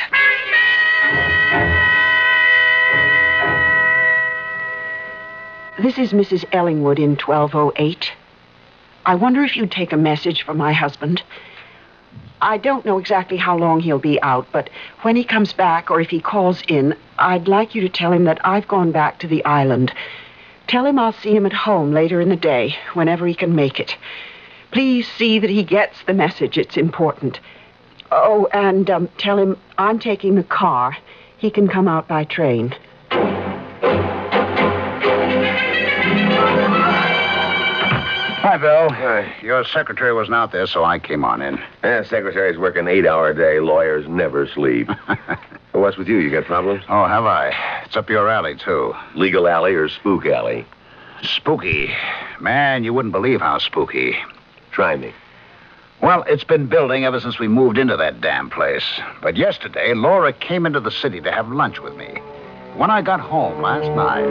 This is Missus Ellingwood in twelve oh eight. I wonder if you'd take a message for my husband. I don't know exactly how long he'll be out, but when he comes back or if he calls in, I'd like you to tell him that I've gone back to the island. Tell him I'll see him at home later in the day, whenever he can make it. Please see that he gets the message. It's important. Oh, and um, tell him I'm taking the car. He can come out by train. Hi, Bill. Uh, your secretary wasn't out there, so I came on in. Yeah, secretaries work an eight-hour day. Lawyers never sleep. So what's with you? You got problems? Oh, have I? It's up your alley, too. Legal alley or spook alley? Spooky. Man, you wouldn't believe how spooky. Try me. Well, it's been building ever since we moved into that damn place. But yesterday, Laura came into the city to have lunch with me. When I got home last night...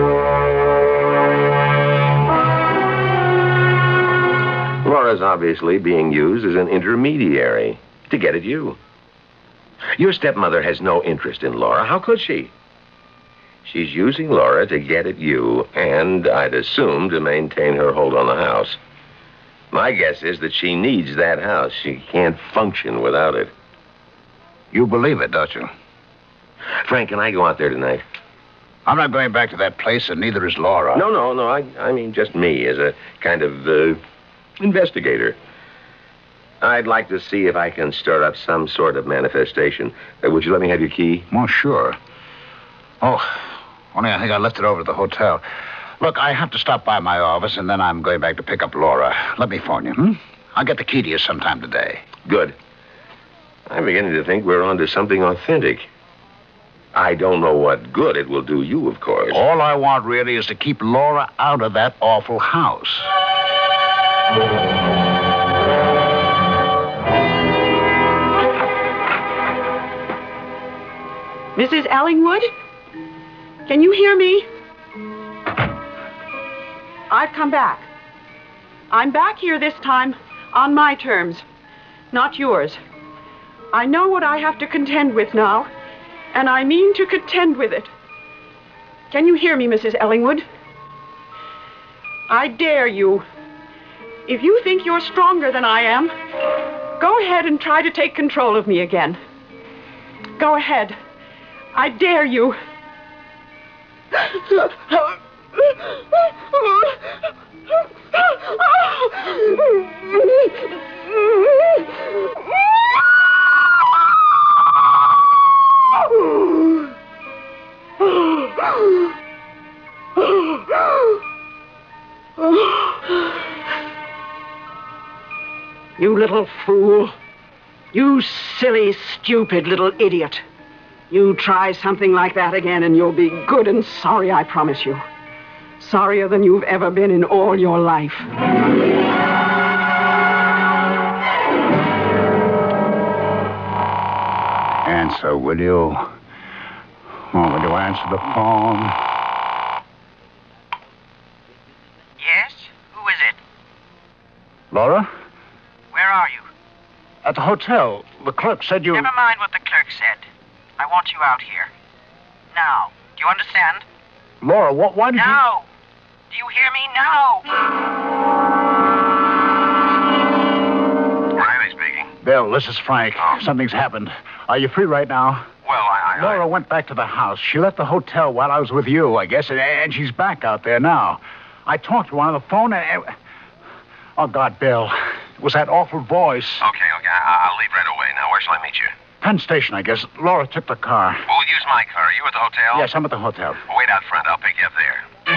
Laura's obviously being used as an intermediary to get at you. Your stepmother has no interest in Laura. How could she? She's using Laura to get at you, and I'd assume to maintain her hold on the house. My guess is that she needs that house. She can't function without it. You believe it, don't you? Frank, can I go out there tonight? I'm not going back to that place, and neither is Laura. No, no, no. I, I mean just me as a kind of uh, investigator. I'd like to see if I can stir up some sort of manifestation. Uh, would you let me have your key? Well, sure. Oh, only I think I left it over at the hotel. Look, I have to stop by my office, and then I'm going back to pick up Laura. Let me phone you, hmm? I'll get the key to you sometime today. Good. I'm beginning to think we're onto something authentic. I don't know what good it will do you, of course. All I want, really, is to keep Laura out of that awful house. Missus Ellingwood? Can you hear me? I've come back. I'm back here this time on my terms, not yours. I know what I have to contend with now, and I mean to contend with it. Can you hear me, Missus Ellingwood? I dare you. If you think you're stronger than I am, go ahead and try to take control of me again. Go ahead. I dare you. You little fool. You silly, stupid little idiot. You try something like that again and you'll be good and sorry, I promise you. Sorrier than you've ever been in all your life. Answer, will you? Oh, will you answer the phone? Yes? Who is it? Laura? Where are you? At the hotel. The clerk said you... Never mind what the clerk said. I want you out here. Now. Do you understand? Laura, what, why did you... Now! Do you hear me? Now! Riley speaking. Bill, this is Frank. Oh. Something's happened. Are you free right now? Well, I... I Laura I... went back to the house. She left the hotel while I was with you, I guess, and, and she's back out there now. I talked to her on the phone and... Oh, God, Bill. It was that awful voice. Okay, okay. I- I'll leave right away. Now, where shall I meet you? Penn Station, I guess. Laura took the car. We'll use my car. Are you at the hotel? Yes, I'm at the hotel. Well, wait out front. I'll pick you up there.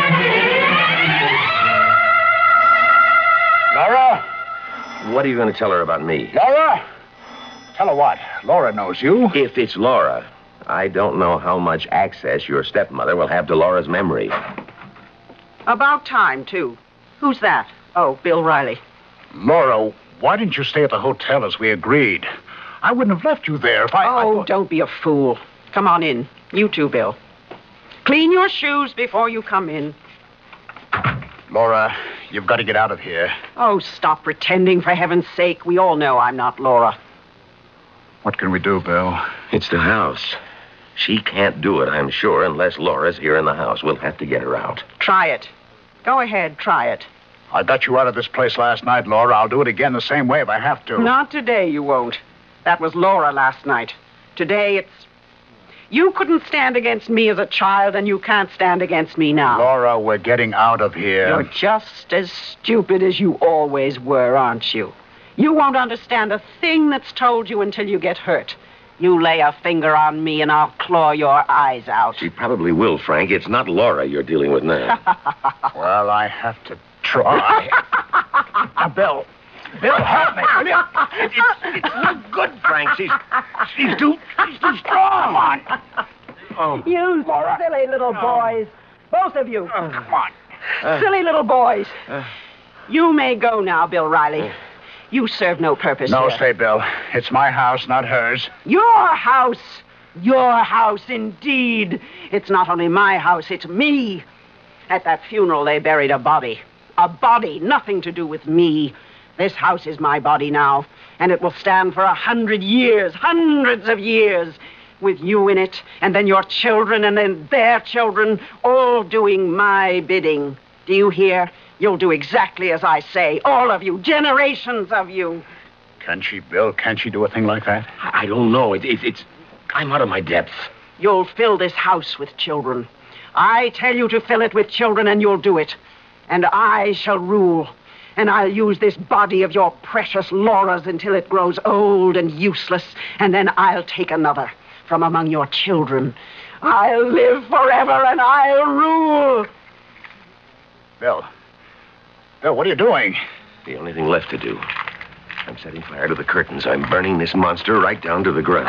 Laura? What are you going to tell her about me? Laura? Tell her what? Laura knows you. If it's Laura, I don't know how much access your stepmother will have to Laura's memory. About time, too. Who's that? Oh, Bill Riley. Laura, why didn't you stay at the hotel as we agreed? I wouldn't have left you there if I... Oh, I thought... don't be a fool. Come on in. You too, Bill. Clean your shoes before you come in. Laura, you've got to get out of here. Oh, stop pretending, for heaven's sake. We all know I'm not Laura. What can we do, Bill? It's the house. She can't do it, I'm sure, unless Laura's here in the house. We'll have to get her out. Try it. Go ahead, try it. I got you out of this place last night, Laura. I'll do it again the same way if I have to. Not today, you won't. That was Laura last night. Today, it's... You couldn't stand against me as a child, and you can't stand against me now. Laura, we're getting out of here. You're just as stupid as you always were, aren't you? You won't understand a thing that's told you until you get hurt. You lay a finger on me, and I'll claw your eyes out. She probably will, Frank. It's not Laura you're dealing with now. Well, I have to try. Now, Bill. Bill, help me, will you? It, it's, it's no good, Frank. She's, she's too, she's too strong. Come on. Oh. You Laura. Silly little boys. Both of you. Oh, come on. Uh, silly little boys. Uh, you may go now, Bill Riley. You serve no purpose No, here. stay, Bill. It's my house, not hers. Your house. Your house, indeed. It's not only my house, it's me. At that funeral, they buried a body. A body, nothing to do with me. This house is my body now, and it will stand for a hundred years, hundreds of years, with you in it, and then your children, and then their children, all doing my bidding. Do you hear? You'll do exactly as I say, all of you, generations of you. Can she, Bill? Can she do a thing like that? I don't know. It, it, it's... I'm out of my depth. You'll fill this house with children. I tell you to fill it with children, and you'll do it. And I shall rule. And I'll use this body of your precious Laura's until it grows old and useless, and then I'll take another from among your children. I'll live forever, and I'll rule. Bill. Bill, what are you doing? The only thing left to do. I'm setting fire to the curtains. I'm burning this monster right down to the ground.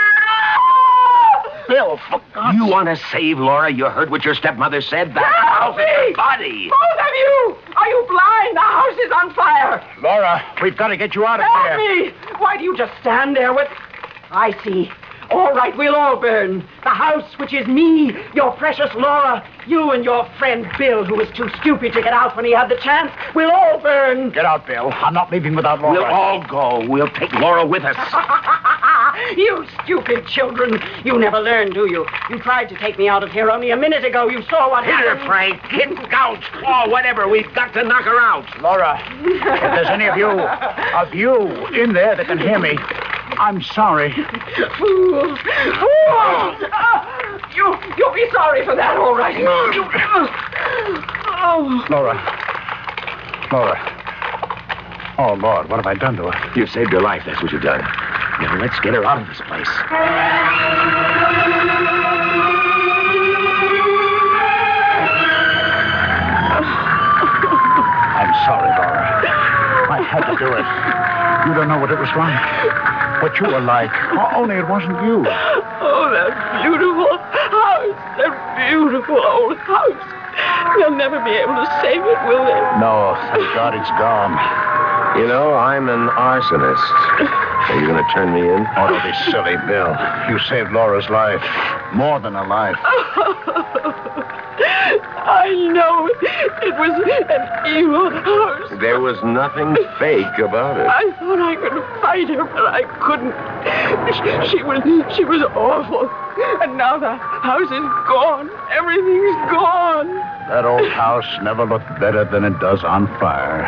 Bill, for God's You want to save Laura? You heard what your stepmother said? That Help house is me! a body. Both of you! Are you blind? The house is on fire! Laura, we've got to get you out of Help here. me! Why do you just stand there with... I see. All right, we'll all burn. The house, which is me, your precious Laura, you and your friend Bill, who was too stupid to get out when he had the chance. We'll all burn. Get out, Bill. I'm not leaving without Laura. We'll all go. We'll take Laura with us. You stupid children. You never learn, do you? You tried to take me out of here only a minute ago. You saw what Hit happened. her, Frank. Hit, gouge, claw, whatever. We've got to knock her out. Laura, if there's any of you, of you in there that can hear me, I'm sorry. Fools! Fools! You, you'll be sorry for that, all right. Oh. Laura. Laura. Oh, Lord, what have I done to her? You saved her life, that's what you've done. Now, let's get her out of this place. I'm sorry, Laura. I had to do it. You don't know what it was like. What you were like. O- Only it wasn't you. Oh, that beautiful house. That beautiful old house. They'll never be able to save it, will they? No, thank God it's gone. You know, I'm an arsonist. Are you going to turn me in? Oh, don't be silly, Bill. You saved Laura's life. More than a life. I know. It was an evil house. There was nothing fake about it. I thought I could fight her, but I couldn't. She, she was she was awful. And now the house is gone. Everything's gone. That old house never looked better than it does on fire.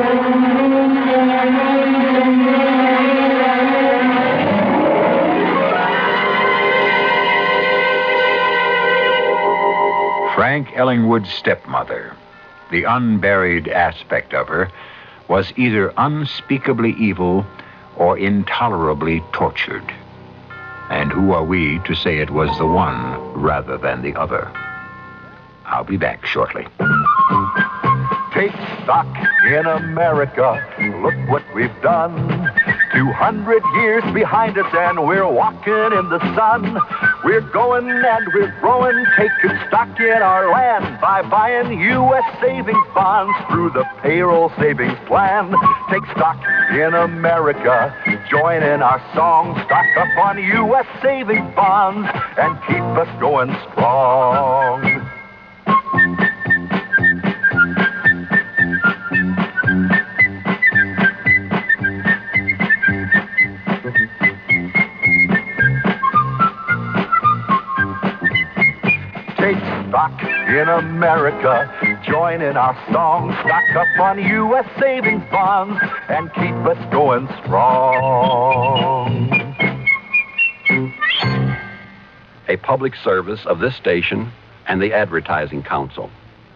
Frank Ellingwood's stepmother, the unburied aspect of her, was either unspeakably evil or intolerably tortured. And who are we to say it was the one rather than the other? I'll be back shortly. Take stock in America. Look what we've done. Two hundred years behind us and we're walking in the sun. We're going and we're growing, taking stock in our land by buying U S savings bonds through the payroll savings plan. Take stock in America. Join in our song. Stock up on U S savings bonds and keep us going strong. Take stock in America. Join in our song. Stock up on U S savings bonds and keep us going strong. A public service of this station and the Advertising Council.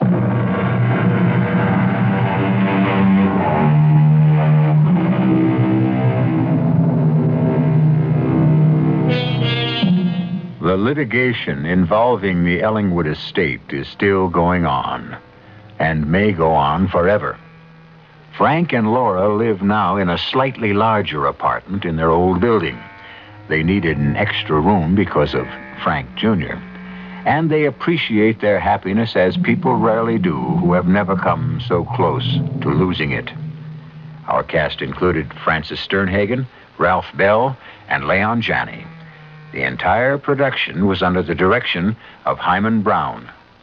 The litigation involving the Ellingwood estate is still going on, and may go on forever. Frank and Laura live now in a slightly larger apartment in their old building. They needed an extra room because of Frank Junior, and they appreciate their happiness as people rarely do who have never come so close to losing it. Our cast included Francis Sternhagen, Ralph Bell, and Leon Janney. The entire production was under the direction of Hyman Brown.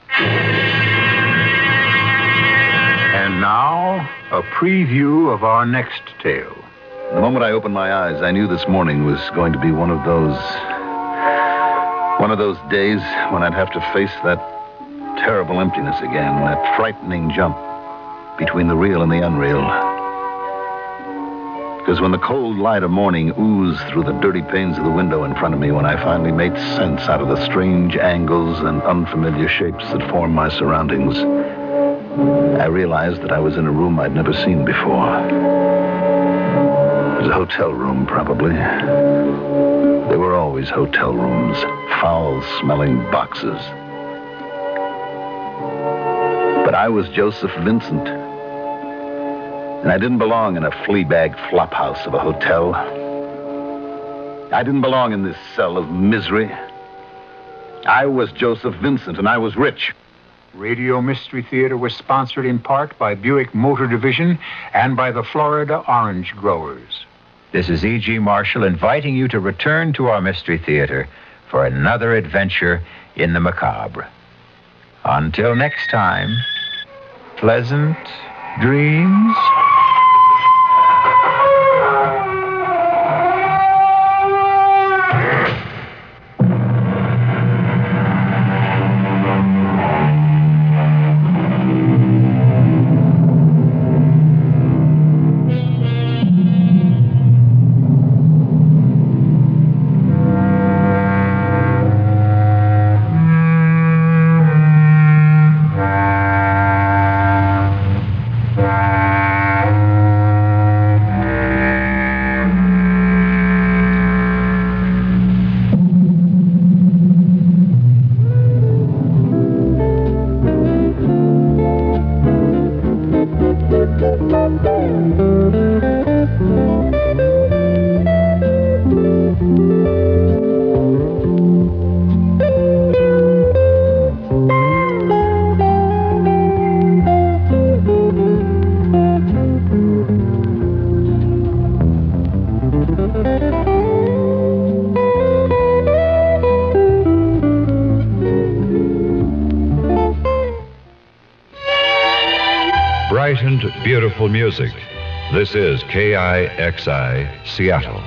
And now, a preview of our next tale. The moment I opened my eyes, I knew this morning was going to be one of those... one of those days when I'd have to face that terrible emptiness again, that frightening jump between the real and the unreal. Because when the cold light of morning oozed through the dirty panes of the window in front of me, when I finally made sense out of the strange angles and unfamiliar shapes that formed my surroundings, I realized that I was in a room I'd never seen before. It was a hotel room, probably. There were always hotel rooms, foul-smelling boxes. But I was Joseph Vincent. And I didn't belong in a flea-bag flophouse of a hotel. I didn't belong in this cell of misery. I was Joseph Vincent, and I was rich. Radio Mystery Theater was sponsored in part by Buick Motor Division and by the Florida Orange Growers. This is E G. Marshall inviting you to return to our Mystery Theater for another adventure in the macabre. Until next time, pleasant dreams. beautiful music. This is K I X I, Seattle.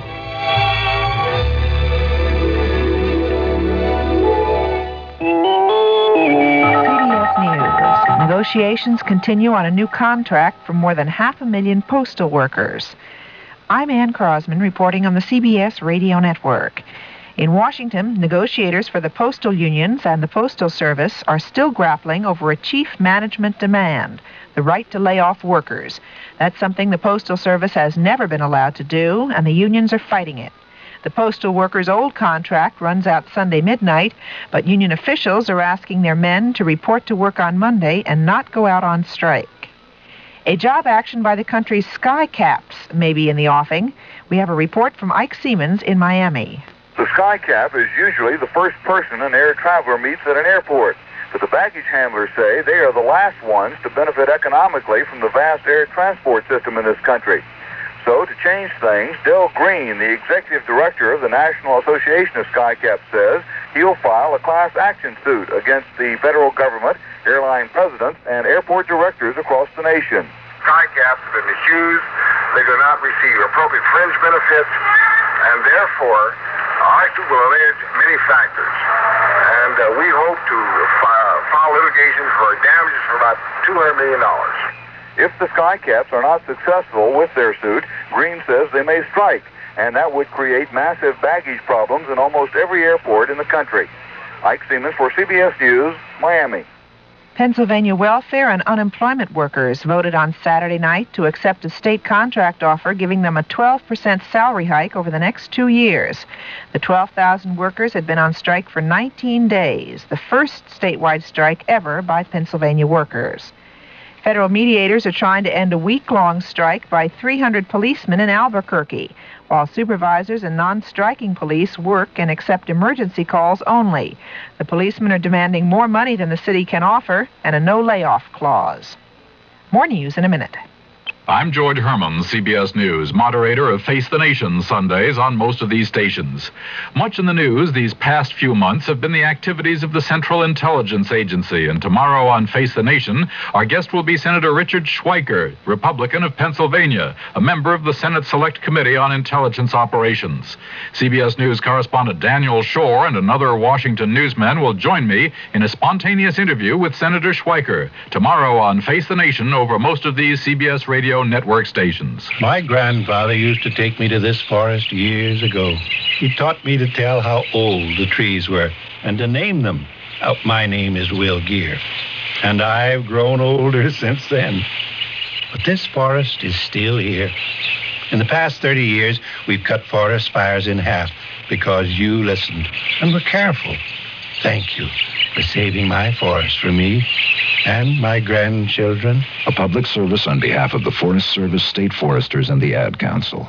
Negotiations continue on a new contract for more than half a million postal workers. I'm Ann Crosman reporting on the C B S Radio Network. In Washington, negotiators for the postal unions and the Postal Service are still grappling over a chief management demand, the right to lay off workers. That's something the Postal Service has never been allowed to do, and the unions are fighting it. The postal workers' old contract runs out Sunday midnight, but union officials are asking their men to report to work on Monday and not go out on strike. A job action by the country's sky caps may be in the offing. We have a report from Ike Siemens in Miami. The sky cap is usually the first person an air traveler meets at an airport, but the baggage handlers say they are the last ones to benefit economically from the vast air transport system in this country. So, to change things, Dell Green, the executive director of the National Association of Skycaps, says he'll file a class action suit against the federal government, airline presidents, and airport directors across the nation. Skycaps have been misused. They do not receive appropriate fringe benefits, and therefore, our suit will allege many factors. And uh, we hope to file, file litigation for damages for about two hundred million dollars. If the Skycaps are not successful with their suit, Green says they may strike, and that would create massive baggage problems in almost every airport in the country. Ike Siemens for C B S News, Miami. Pennsylvania welfare and unemployment workers voted on Saturday night to accept a state contract offer giving them a twelve percent salary hike over the next two years. The twelve thousand workers had been on strike for nineteen days, the first statewide strike ever by Pennsylvania workers. Federal mediators are trying to end a week-long strike by three hundred policemen in Albuquerque, while supervisors and non-striking police work and accept emergency calls only. The policemen are demanding more money than the city can offer and a no-layoff clause. More news in a minute. I'm George Herman, C B S News, moderator of Face the Nation Sundays on most of these stations. Much in the news these past few months have been the activities of the Central Intelligence Agency, and tomorrow on Face the Nation, our guest will be Senator Richard Schweiker, Republican of Pennsylvania, a member of the Senate Select Committee on Intelligence Operations. C B S News correspondent Daniel Shore and another Washington newsman will join me in a spontaneous interview with Senator Schweiker tomorrow on Face the Nation over most of these C B S Radio network stations. My grandfather used to take me to this forest years ago. He taught me to tell how old the trees were and to name them. Oh, my name is Will Gear, and I've grown older since then. But this forest is still here. In the past thirty years, we've cut forest fires in half because you listened and were careful. Thank you for saving my forest for me and my grandchildren. A public service on behalf of the Forest Service, State Foresters, and the Ad Council.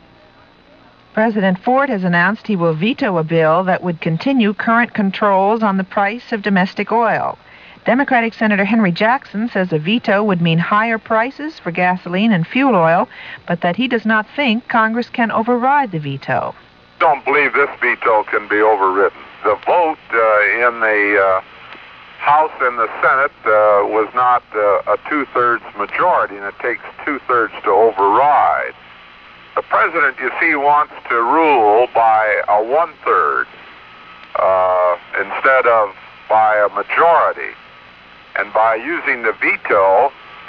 President Ford has announced he will veto a bill that would continue current controls on the price of domestic oil. Democratic Senator Henry Jackson says a veto would mean higher prices for gasoline and fuel oil, but that he does not think Congress can override the veto. Don't believe this veto can be overridden. The vote uh, in the uh, House and the Senate uh, was not uh, a two-thirds majority, and it takes two-thirds to override. The president, you see, wants to rule by a one-third uh, instead of by a majority. And by using the veto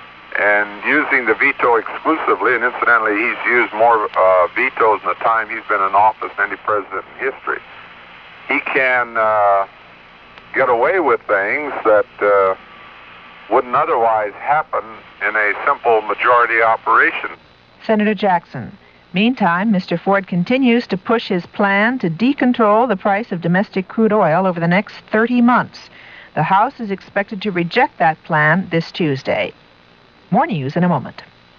and using the veto exclusively, and incidentally, he's used more uh, vetoes in the time he's been in office than any president in history, he can uh, get away with things that uh, wouldn't otherwise happen in a simple majority operation. Senator Jackson. Meantime, Mister Ford continues to push his plan to decontrol the price of domestic crude oil over the next thirty months. The House is expected to reject that plan this Tuesday. More news in a moment.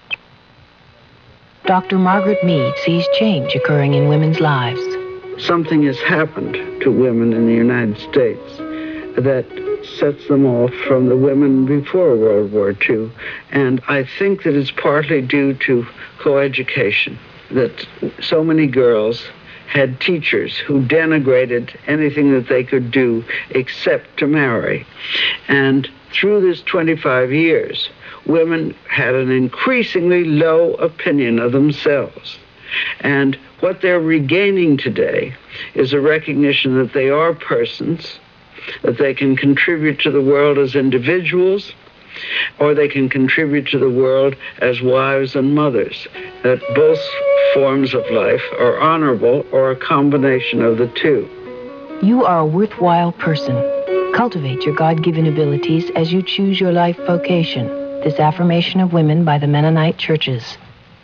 Doctor Margaret Mead sees change occurring in women's lives. Something has happened to women in the United States that sets them off from the women before World War Two. And I think that it's partly due to coeducation, that so many girls had teachers who denigrated anything that they could do except to marry. And through this twenty-five years, women had an increasingly low opinion of themselves. And what they're regaining today is a recognition that they are persons, that they can contribute to the world as individuals, or they can contribute to the world as wives and mothers, that both forms of life are honorable or a combination of the two. You are a worthwhile person. Cultivate your God-given abilities as you choose your life vocation. This affirmation of women by the Mennonite churches.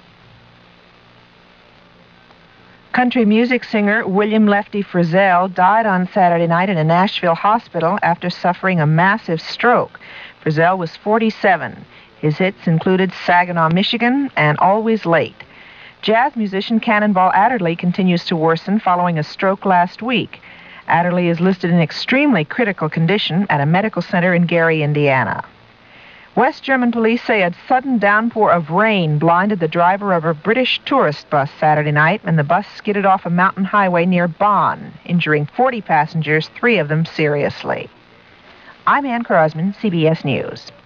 Country music singer William Lefty Frizzell died on Saturday night in a Nashville hospital after suffering a massive stroke. Frizzell was forty-seven. His hits included Saginaw, Michigan, and Always Late. Jazz musician Cannonball Adderley continues to worsen following a stroke last week. Adderley is listed in extremely critical condition at a medical center in Gary, Indiana. West German police say a sudden downpour of rain blinded the driver of a British tourist bus Saturday night when the bus skidded off a mountain highway near Bonn, injuring forty passengers, three of them seriously. I'm Ann Crosman, C B S News.